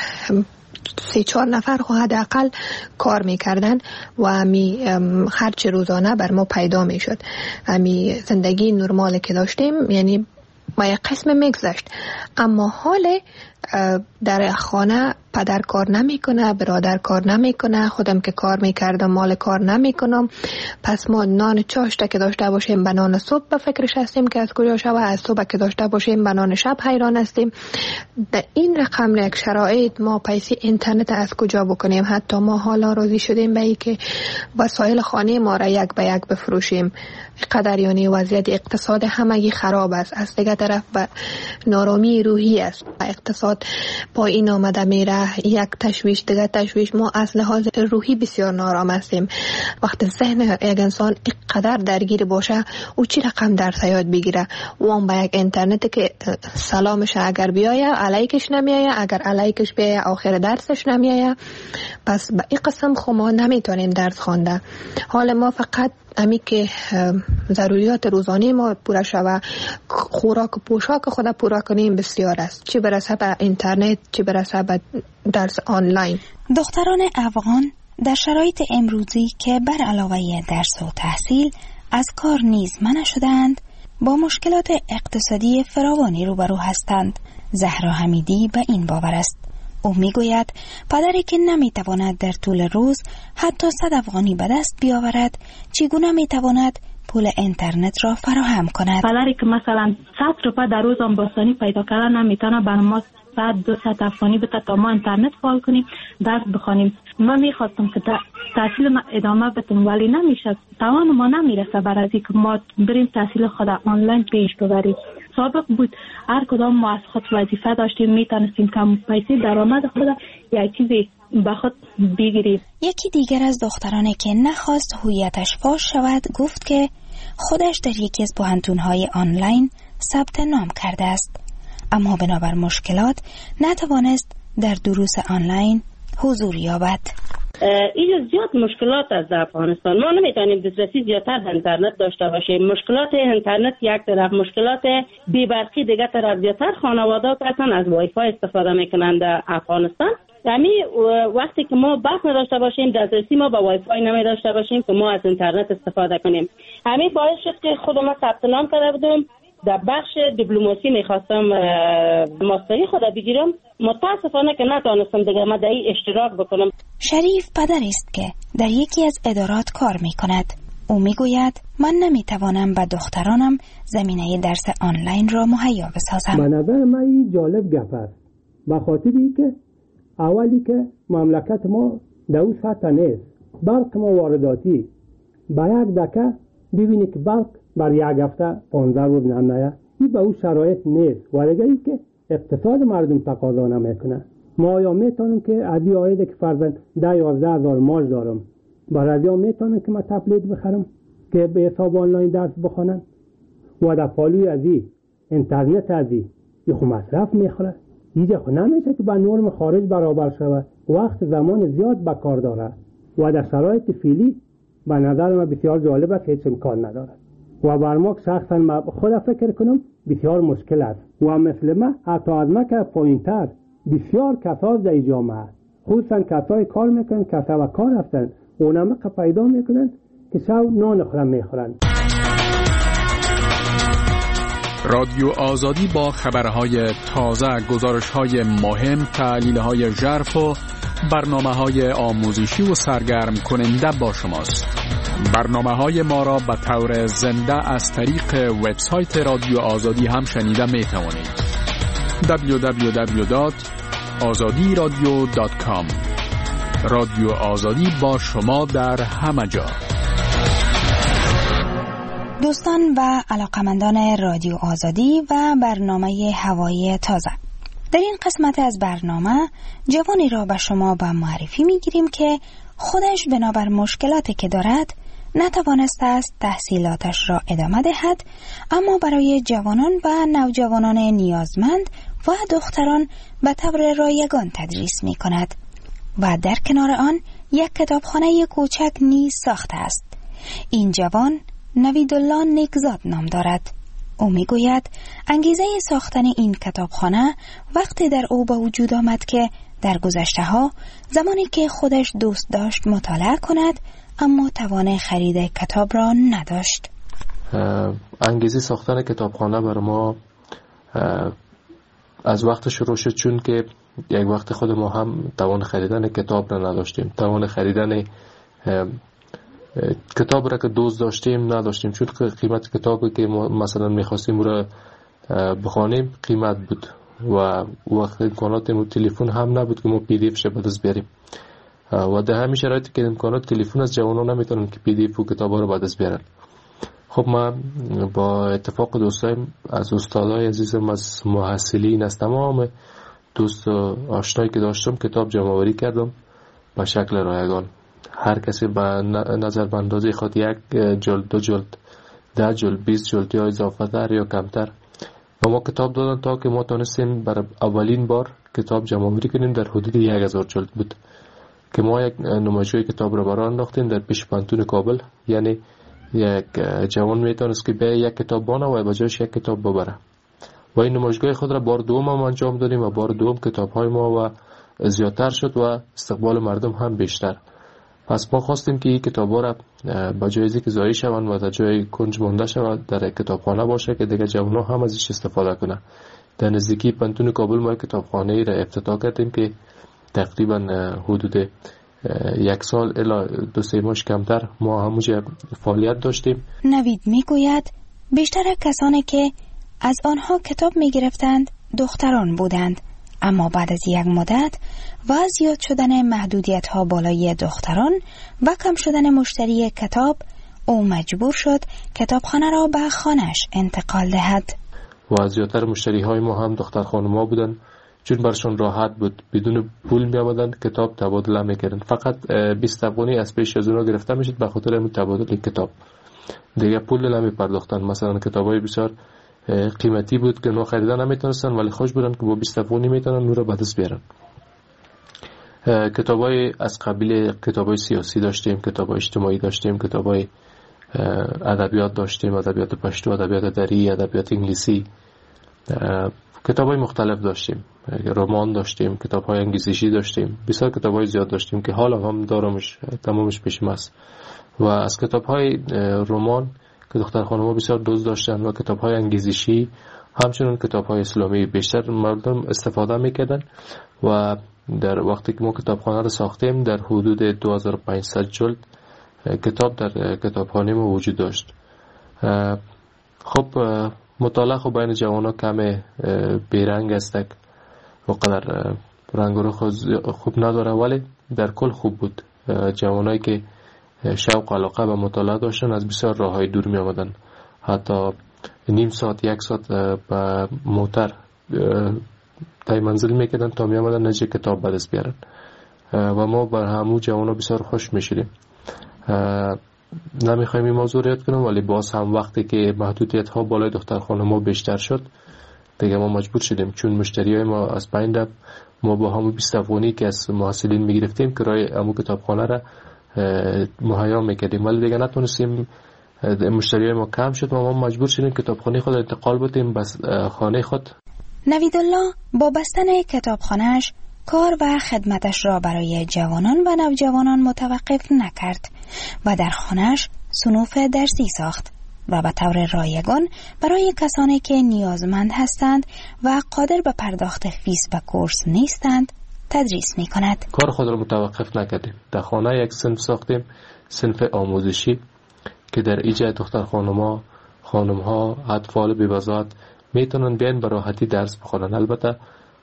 سه چهار نفر خو حداقل کار میکردن و امی خرج روزانه بر ما پیدا میشد، امی زندگی نرمال که داشتیم یعنی با یک قسم میگذشت. اما حال در خانه پدر کار نمیکنه، برادر کار نمیکنه، خودم که کار میکردم مال کار نمیکنم، پس ما نان چاشته که داشته باشیم به نان صبح به فکرش هستیم که از کجا شوه، از صبح که داشته باشیم به نان شب حیران هستیم. در این رقم یک شرایط ما پیسه اینترنت از کجا بکنیم؟ حتی ما حالا راضی شدیم به این که وسایل خانه ما را یک به یک بفروشیم. قدر یعنی وضعیت اقتصاد همگی خراب است. از دیگه طرف به نارامی روحی است، اقتصاد پایین آمده میره، یک تشویش دیگه تشویش. ما از لحاظ روحی بسیار نارام هستیم. وقتی ذهن یک انسان اینقدر درگیر باشه او چی رقم درس یاد بگیره؟ و اون با یک اینترنت که سلامش اگر بیایه علیکش نمیایه، اگر علیکش بیایه آخر درسش نمیایه، پس به این قسم خو ما نمیتونیم درس خوانده. حال ما فقط امی که ضروریات روزانه ما پورا شوه، خوراک و پوشاک خود پورا کنیم بسیار است، چی برسه به اینترنت، چی برسه به درس آنلاین. دختران افغان در شرایط امروزی که بر علاوه درس و تحصیل از کار نیز منع شدند، با مشکلات اقتصادی فراوانی روبرو هستند. زهرا حمیدی به این باور است. او میگوید پدری که نمیتواند در طول روز حتی صد افغانی به دست بیاورد، چگونه میتواند پول اینترنت را فراهم کند؟ پدری که مثلا صد روپیه در روز آمباسانی پیدا کردن نمیتونه بر ما صد دو صد افغانی بده تا ما اینترنت فعال کنیم درس بخوانیم. من میخواستم که تحصیل ما ادامه بدم ولی نمیشه، توان ما نمیرسه برای اینکه ما بریم تحصیل خود آنلاین پیش ببریم. سابق بود هر کدام ما از خود وظیفه داشتیم، میتونستیم کم پیسه درآمد خود یک چیزی به خود بگیریم. یکی دیگر از دخترانی که نخواست هویتش فاش شود گفت که خودش در یکی از پوهنتون‌های آنلاین ثبت نام کرده است، اما بنابر مشکلات نتوانست در دروس آنلاین حضور یابد. این زیاد مشکلات از افغانستان، ما نمیتونیم دسترسی زیادتر به اینترنت داشته باشیم. مشکلات اینترنت یک طرف، مشکلات بی‌برقی دیگه طرف. زیادتر خانواده که اصلا از وای فای استفاده میکنند در افغانستان. یعنی وقتی که ما برق نداشته باشیم، دسترسی ما به وای فای نمی داشته باشیم که ما از اینترنت استفاده کنیم. همین باعث شد که خودم ثبت نام کرده بودم در بخش دیپلماسی، میخواستم ماستری خود بگیرم، متاسفانه که نتونستم دیگه ما در این اشتراک بکنم. شریف پدری است که در یکی از ادارات کار میکند. او میگوید من نمیتوانم به دخترانم زمینه درس آنلاین را مهیا بسازم. به نظر من این جالب گپ است، به خاطری که اولی که مملکت ما در اون سطح نیست، برق ما وارداتی، با یک دکه ببینی که برق بر یک هفته پانزده روز نمیه. این به اون شرایط نیست. و دیگه ای که اقتصاد مردم تقاضا نمیکنه. ما یا میتونم که ادی آیده که فرضاً ده یازده هزار ماش دارم، برای ادی میتونم که من تبلیغ بخرم که به حساب آنلاین درس بخونن و در پالوی ازی اینترنت ازی یه خو مصرف میخوره. اینجا خو نمیشه که با نرم خارج برابر شود. وقت زمان زیاد به کار داره و در شرایط فعلی به نظر من بسیار جالبه که هیچ امکان نداره و بر ما شخصا ما خود فکر کنم بسیار مشکل است و مثل ما حتی از ما که پایین‌تر بسیار کسا در جامعه خصوصا کسای کار میکنن، کسا و کار هستن، اونم که پیدا میکنن که شب نان خورم میخورن. رادیو آزادی با خبرهای تازه، گزارش‌های مهم، تحلیل‌های ژرف و برنامه‌های آموزشی و سرگرم کننده با شماست. برنامه‌های ما را به طور زنده از طریق وبسایت رادیو آزادی هم شنیده می‌توانید. دبلیو دبلیو دبلیو دات آزادی رادیو دات کام. رادیو آزادی با شما در همه جا. دوستان و علاقمندان رادیو آزادی و برنامه هوایی تازه، در این قسمت از برنامه جوانی را به شما به معرفی میگیریم که خودش بنابر مشکلاتی که دارد نتوانسته است تحصیلاتش را ادامه دهد، اما برای جوانان و نوجوانان نیازمند و دختران به طور رایگان تدریس می کند و در کنار آن یک کتابخانه کوچک نیز ساخته است. این جوان نویدالله نیکزاد نام دارد. او می گوید انگیزه ساختن این کتابخانه وقتی در او به وجود آمد که در گذشته ها زمانی که خودش دوست داشت مطالعه کند اما توان خرید کتاب را نداشت. انگیزه ساختن کتابخانه بر ما از وقت شروع شد، چون که یک وقت خود ما هم توان خریدن کتاب را نداشتیم. توان خریدن کتاب را که دوست داشتیم نداشتیم، چون قیمت کتابی که ما مثلا میخواستیم را بخوانیم قیمت بود و وقت امکانات تلفن هم نبود که ما پی دی اف ش به دست بیاریم و در همین شرایطی که امکانات تلفن از جوانان نمیتونن که پی دی اف و کتابا رو به دست بیارن. خب ما با اتفاق دوستایم از استادای عزیزم، از محصلین، از تمام دوست و آشنایی که داشتم کتاب جمع آوری کردم به شکل رایگان. هر کسی به نظر بندازی خود یک جلد، دو جلد، ده جلد، بیست جلد یا اضافه تر یا کمتر و ما کتاب دادن تا که ما تونستیم بر اولین بار کتاب جمع آوری کنیم. در حدود یک هزار جلد بود که ما یک نمایشگاه کتاب را برای انداختیم در پیش پانتون کابل. یعنی یک جوان میتونست که به یک کتاب بانه و بجایش یک کتاب ببره و این نمایشگاه خود را بار دوم هم انجام دادیم و بار دوم کتاب های ما و زیادتر شد و استقبال مردم هم بیشتر. پس ما خواستیم که این کتاب ها را بجای از اینکه ضایع شوند و در جای کنج مانده شود در کتابخانه باشه که دیگه جوان ها هم ازش استفاده کنه. در نزدیکی پانتون کابل ما کتابخانه ای را افتتاح کردیم که تقریبا حدود یک سال الی دو سه ماه کمتر ما همونجا فعالیت داشتیم. نوید میگوید بیشتر کسانی که از آنها کتاب میگرفتند دختران بودند، اما بعد از یک مدت و زیاد شدن محدودیت ها بالای دختران و کم شدن مشتری کتاب، او مجبور شد کتابخانه را به خانه‌اش انتقال دهد. و زیادتر مشتری های ما هم دختر خانم‌ها بودند، چون برشون راحت بود، بدون پول می آمدن کتاب تبادله میکردن. فقط بیست افغانی از پیش از اونا گرفته میشد به خاطر همین تبادل کتاب، دیگه پول نمی پرداختن. مثلا کتابای بسیار قیمتی بود که اونا خریدن نمیتونستن ولی خوش بودن که با بیست افغانی میتونن اون رو به دست بیارن. کتابای از قبیل کتابای سیاسی داشتیم، کتابای اجتماعی داشتیم، کتابای ادبیات داشتیم، ادبیات پشتو، ادبیات دری، ادبیات انگلیسی، کتابای مختلف داشتیم، رمان داشتیم، کتاب‌های انگیزشی داشتیم، بسیار کتاب‌های زیاد داشتیم که حالا هم دارمش، تمامش پیشم است. و از کتاب‌های رمان که دختر خانم‌ها بسیار دوست داشتن و کتاب‌های انگیزشی، همچنین کتاب‌های اسلامی بیشتر مردم استفاده می‌کردن و در وقتی که ما کتابخانه رو ساختیم در حدود دو هزار و پانصد جلد کتاب در کتابخانه ما وجود داشت. خب مطالعه خب بین جوان ها کم بیرنگ است، وقدر رنگ رو خوب نداره ولی در کل خوب بود. جوانایی که شوق و علاقه به مطالعه داشتن از بسیار راه های دور می آمدن. حتی نیم ساعت یک ساعت با موتر تای منزل میکردن تا می آمدن نجی کتاب به دست بیارن و ما بر همو جوانا بسیار خوش میشیدیم. نمیخوایم این موضوع رو یاد کنم، ولی باز هم وقتی که محدودیت ها بالای دخترخانه ما بیشتر شد دیگه ما مجبور شدیم، چون مشتری های ما از پایین رفت، ما با همون بیست افغانی که از محصلین میگرفتیم کرای همون کتابخانه را مهیا میکردیم، ولی دیگه نتونستیم، مشتری های ما کم شد و ما مجبور شدیم کتابخانه خود انتقال بدیم بس خانه خود. نویدالله با بستن کتابخانه‌اش کار و خدمتش را برای جوانان و نوجوانان متوقف نکرد و در خانه‌اش صنوف درسی ساخت و به طور رایگان برای کسانی که نیازمند هستند و قادر به پرداخت فیس به کورس نیستند تدریس می کند. کار خود را متوقف نکردیم. در خانه یک صنف ساختیم، صنف آموزشی که در ایجا دختر خانم‌ها، خانم‌ها، اطفال بی‌وزات میتونن بیان به راحتی درس بخونن. البته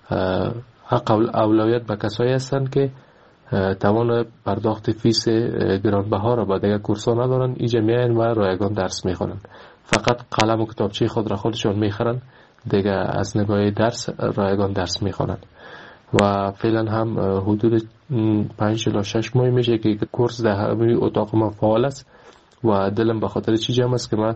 حق اولویت به کسایی هستند که توان پرداخت فیس گرانبها را با دیگر کورس‌ها ندارن، ایجا میان و رایگان درس میخونن. فقط قلم و کتابچه خود را خودشون میخرن، دیگه از نگاه درس رایگان درس میخونن. و فعلا هم حدود پنج تا شش ماه میشه که کورس در همین اتاق ما فعال است و دلم به خاطر چی جمع است که من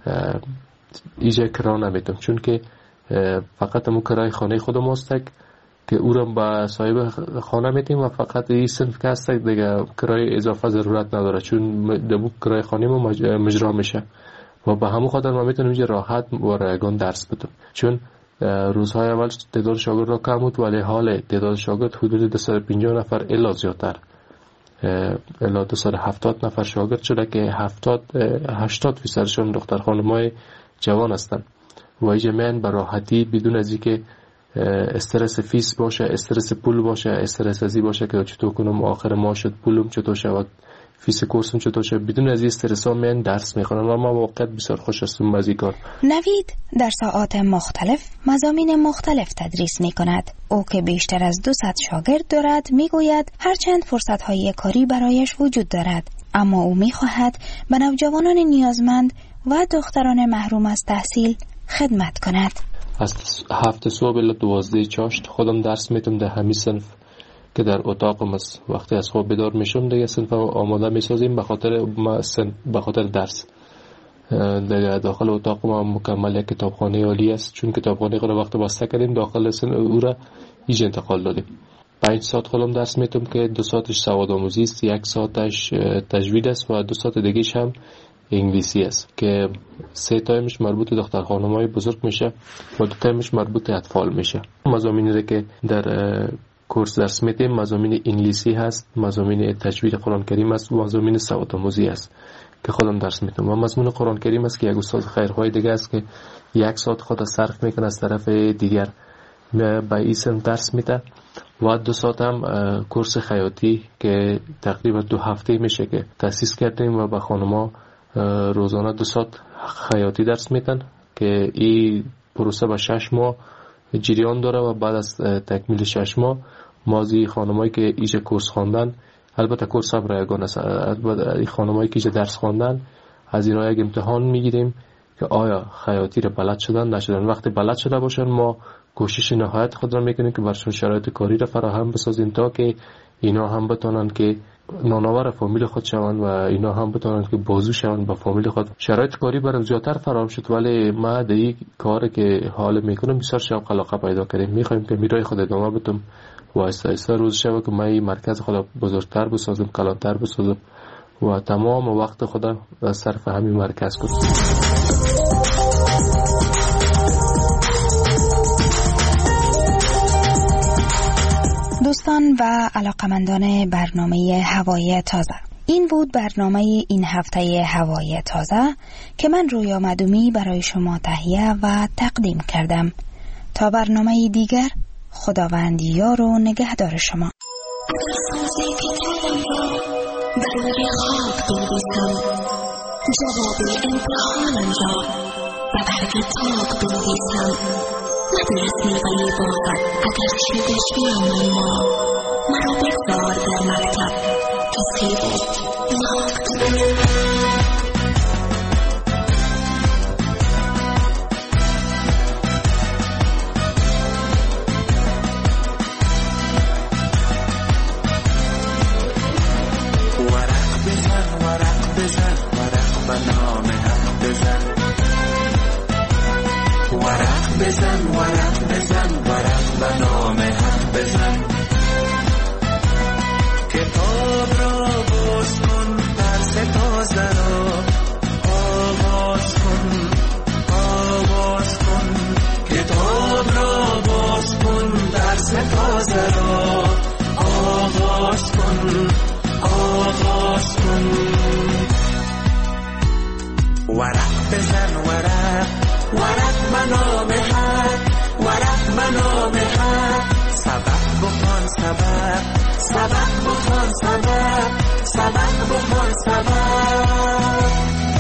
ایجا کرا نمیتم، چون که فقط همون کرای خانه خودم هست که او را با صاحب خانه میتیم و فقط این صنف که هست دیگه کرای اضافه ضرورت نداره، چون دمو کرای خانه ما مجرا میشه و به همون خاطر ما میتونیم اینجا راحت و رایگان درس بدیم. چون روزهای اول تعداد شاگرد را کم بود، ولی حال تعداد شاگرد حدود دویست و پنجاه نفر الا زیادتر، الا دویست و هفتاد نفر شاگرد شده که هفتاد هشتاد فیصدشون دختر خانم‌های جوان هستند و اینجا میان به راحتی بدون از اینکه استرس فیس باشه، استرس پول باشه، استرس ازی باشه که چطور کنم آخر ماه شد پولم چطور شود، فیس کورسم چطور شد، بدون از این استرس ها میان درس میخونن و ما واقعا بسیار خوش هستم از این کار. نوید در ساعات مختلف مضامین مختلف تدریس میکند. او که بیشتر از دویست شاگرد دارد میگوید هرچند فرصت های کاری برایش وجود دارد، اما او میخواهد به نوجوانان نیازمند و دختران محروم از تحصیل خدمت کند. از هفت صبح الی دوازده چاشت خودم درس میتم در همین صنف که در اتاقم است. وقتی از خواب بیدار میشم دیگه صنف آماده میسازیم به خاطر به خاطر درس. در داخل اتاق ما مکمل یک کتابخانه عالی است، چون کتابخانه خود وقت بسته کردیم داخل صنف او را ایج انتقال دادیم. پنج ساعت خودم درس میتم که دو ساعتش سواد آموزی است، یک ساعتش تجوید است و دو ساعت دیگه‌ش هم انگلیسی است که سه تایمش مربوط دختر خانم‌های بزرگ میشه و دو تایمش مربوط اطفال میشه. مضامینی که در کورس درس میدیم مضامین انگلیسی هست، مضامین تجوید قرآن کریم است و مضامین سواد آموزی است که خودم درس میدم. و مضمون قرآن کریم است که یک استاد خیرخواه دیگه است که یک ساعت خود صرف میکنه از طرف دیگر به این درس میده و دو ساعت هم کورس خیاطی که تقریبا دو هفته میشه که تأسیس کردیم و به خانم‌ها روزانه دو ساعت خیاطی درس میدن که این پروسه با شش ماه جریان داره و بعد از تکمیل شش ماه مازی خانمایی که ایجا کورس خواندن، البته کورس هم رایگان است، البته این خانمایی که ایجا درس خواندن از اینا یک امتحان میگیریم که آیا خیاطی رو بلد شدن نشدن. وقتی بلد شده باشن ما کوشش نهایت خود را میکنیم که برشون شرایط کاری را فراهم بسازیم تا که اینا هم بتونن که نانآور فامیل خود شوند و اینا هم بتونن که بازو شوند با فامیل خود. شرایط کاری برام زیادتر فراهم شد، ولی ما در این کاری که حال میکنم بسیار شوق علاقه پیدا کردیم. میخوایم که میرای خود ادامه بدم و آهسته آهسته روز شب که من مرکز خود بزرگتر بسازم، کلانتر بسازم و تمام وقت خود صرف همین مرکز کنم. دوستان و علاقمندان برنامه هوای تازه، این بود برنامه این هفته هوای تازه که من رویا مدومی برای شما تهیه و تقدیم کردم. تا برنامه دیگر، خداوند یار و نگهدار شما. برای خواب بنویسم جواب امتحانم را و بر کتاب بنویسم ندرسمی ولی واقع اگر چی بشویم من ما مرا بگذار در مکتب تصحیبت ناکت بزن ورق به نام حق بزن ورق بزن ورق بزن ورق به نام حق بزن کتاب را باز کن درس تازه را آغاز کن آغاز کن کتاب را باز کن درس تازه را آغاز کن آغاز کن ورق بزن ورق ورق به نام حق ورق به نام حق سبق بخوان سبق سبق بخوان سبق سبق بخوان سبق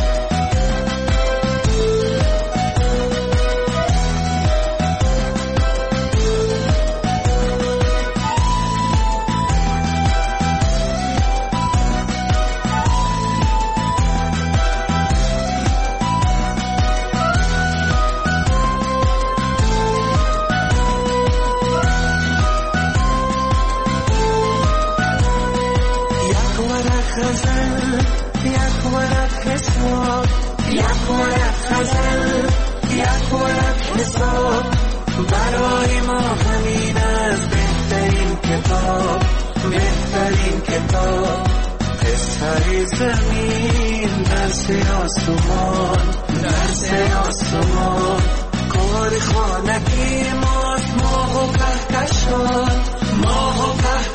یک ورق حساب یک ورق غزل یک ورق حساب برای ما همین از بهترین کتاب بهترین کتاب قصه زمین درس آسمان درس آسمان کار خانگی ماست ماه و کهکشان ماه و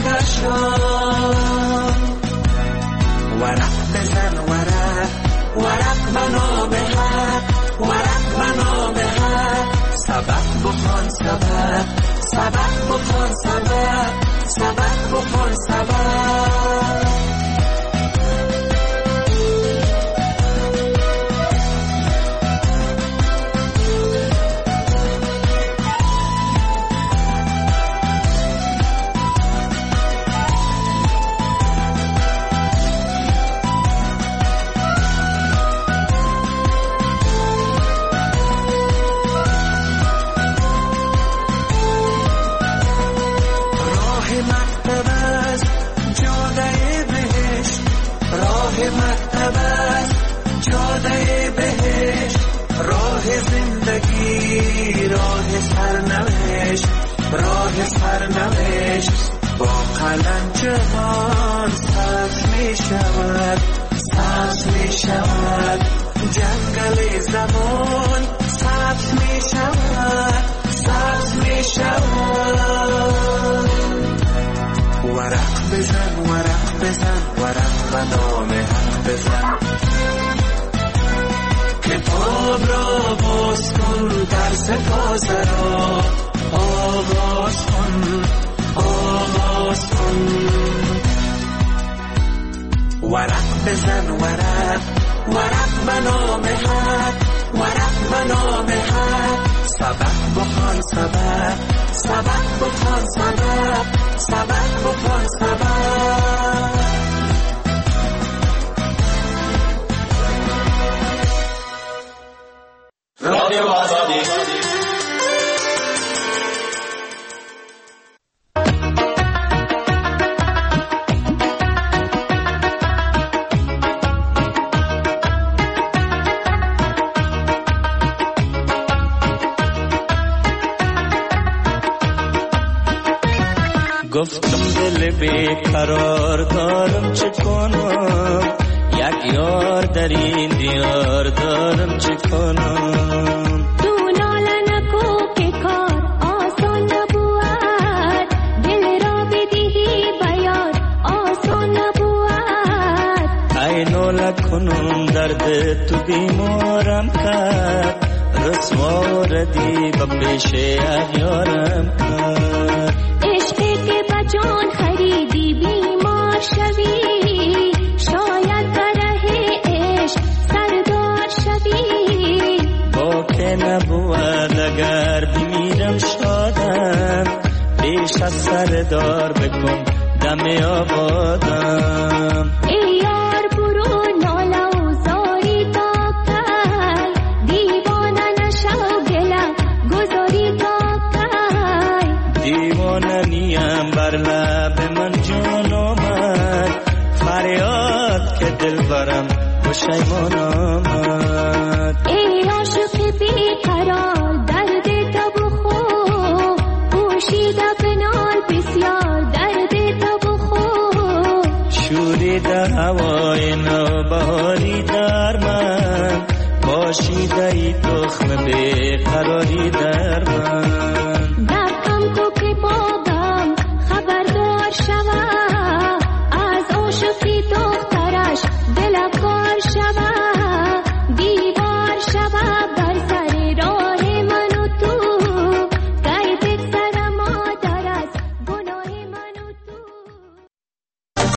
کهکشان ورق بزن ورق ورق به نام حق ورق به نام حق سبق بخوان سبق سبق بخوان سبق سبق بخوان سبق مکتب است جاده بهشت راه زندگی راه سرنوشت راه سرنوشت با قلم جهان سبز می شود سبز می شود جنگل زمان سبز می شود سبز می شود ورق بزن ورق بزن ورق به نام حق بزن کتاب را باز کن درس تازه را آغاز کن آغاز کن ورق بزن ورق ورق به نام حق ورق به نام حق سبق بخوان سبق سبق بخوان سبق سبق بخوان سبق رادیو آزادی گفتم دل بیقرار دارم چه کنم یک یار در این دیار دارم چه کنم تو ناله نکو که کار آسان نبود دل را بدهی بیار آسان نبود ای ناله کنم درد تو بیمارم کرد رسوا ردی به پیش یارم کرد عشقی که بجان خریدی بیمار شوی شاید بره عشق سردار شوی با که نبود اگر بمیرم شادم پیش از سردار بکن دم آبادم ای یار برو ناله و زاری تا کی دیوانه نشو گله گذاری تا کی دیوانه نیم بر لب من جان آمد فریاد که دل برم پشیمان آمد. ای عاشق بیقرار درد تو بخور، پوشیده بنال بسیار درد تو بخور. شوریده هوای نوبهاری در من، باشیده ای تخم بیقراری در من.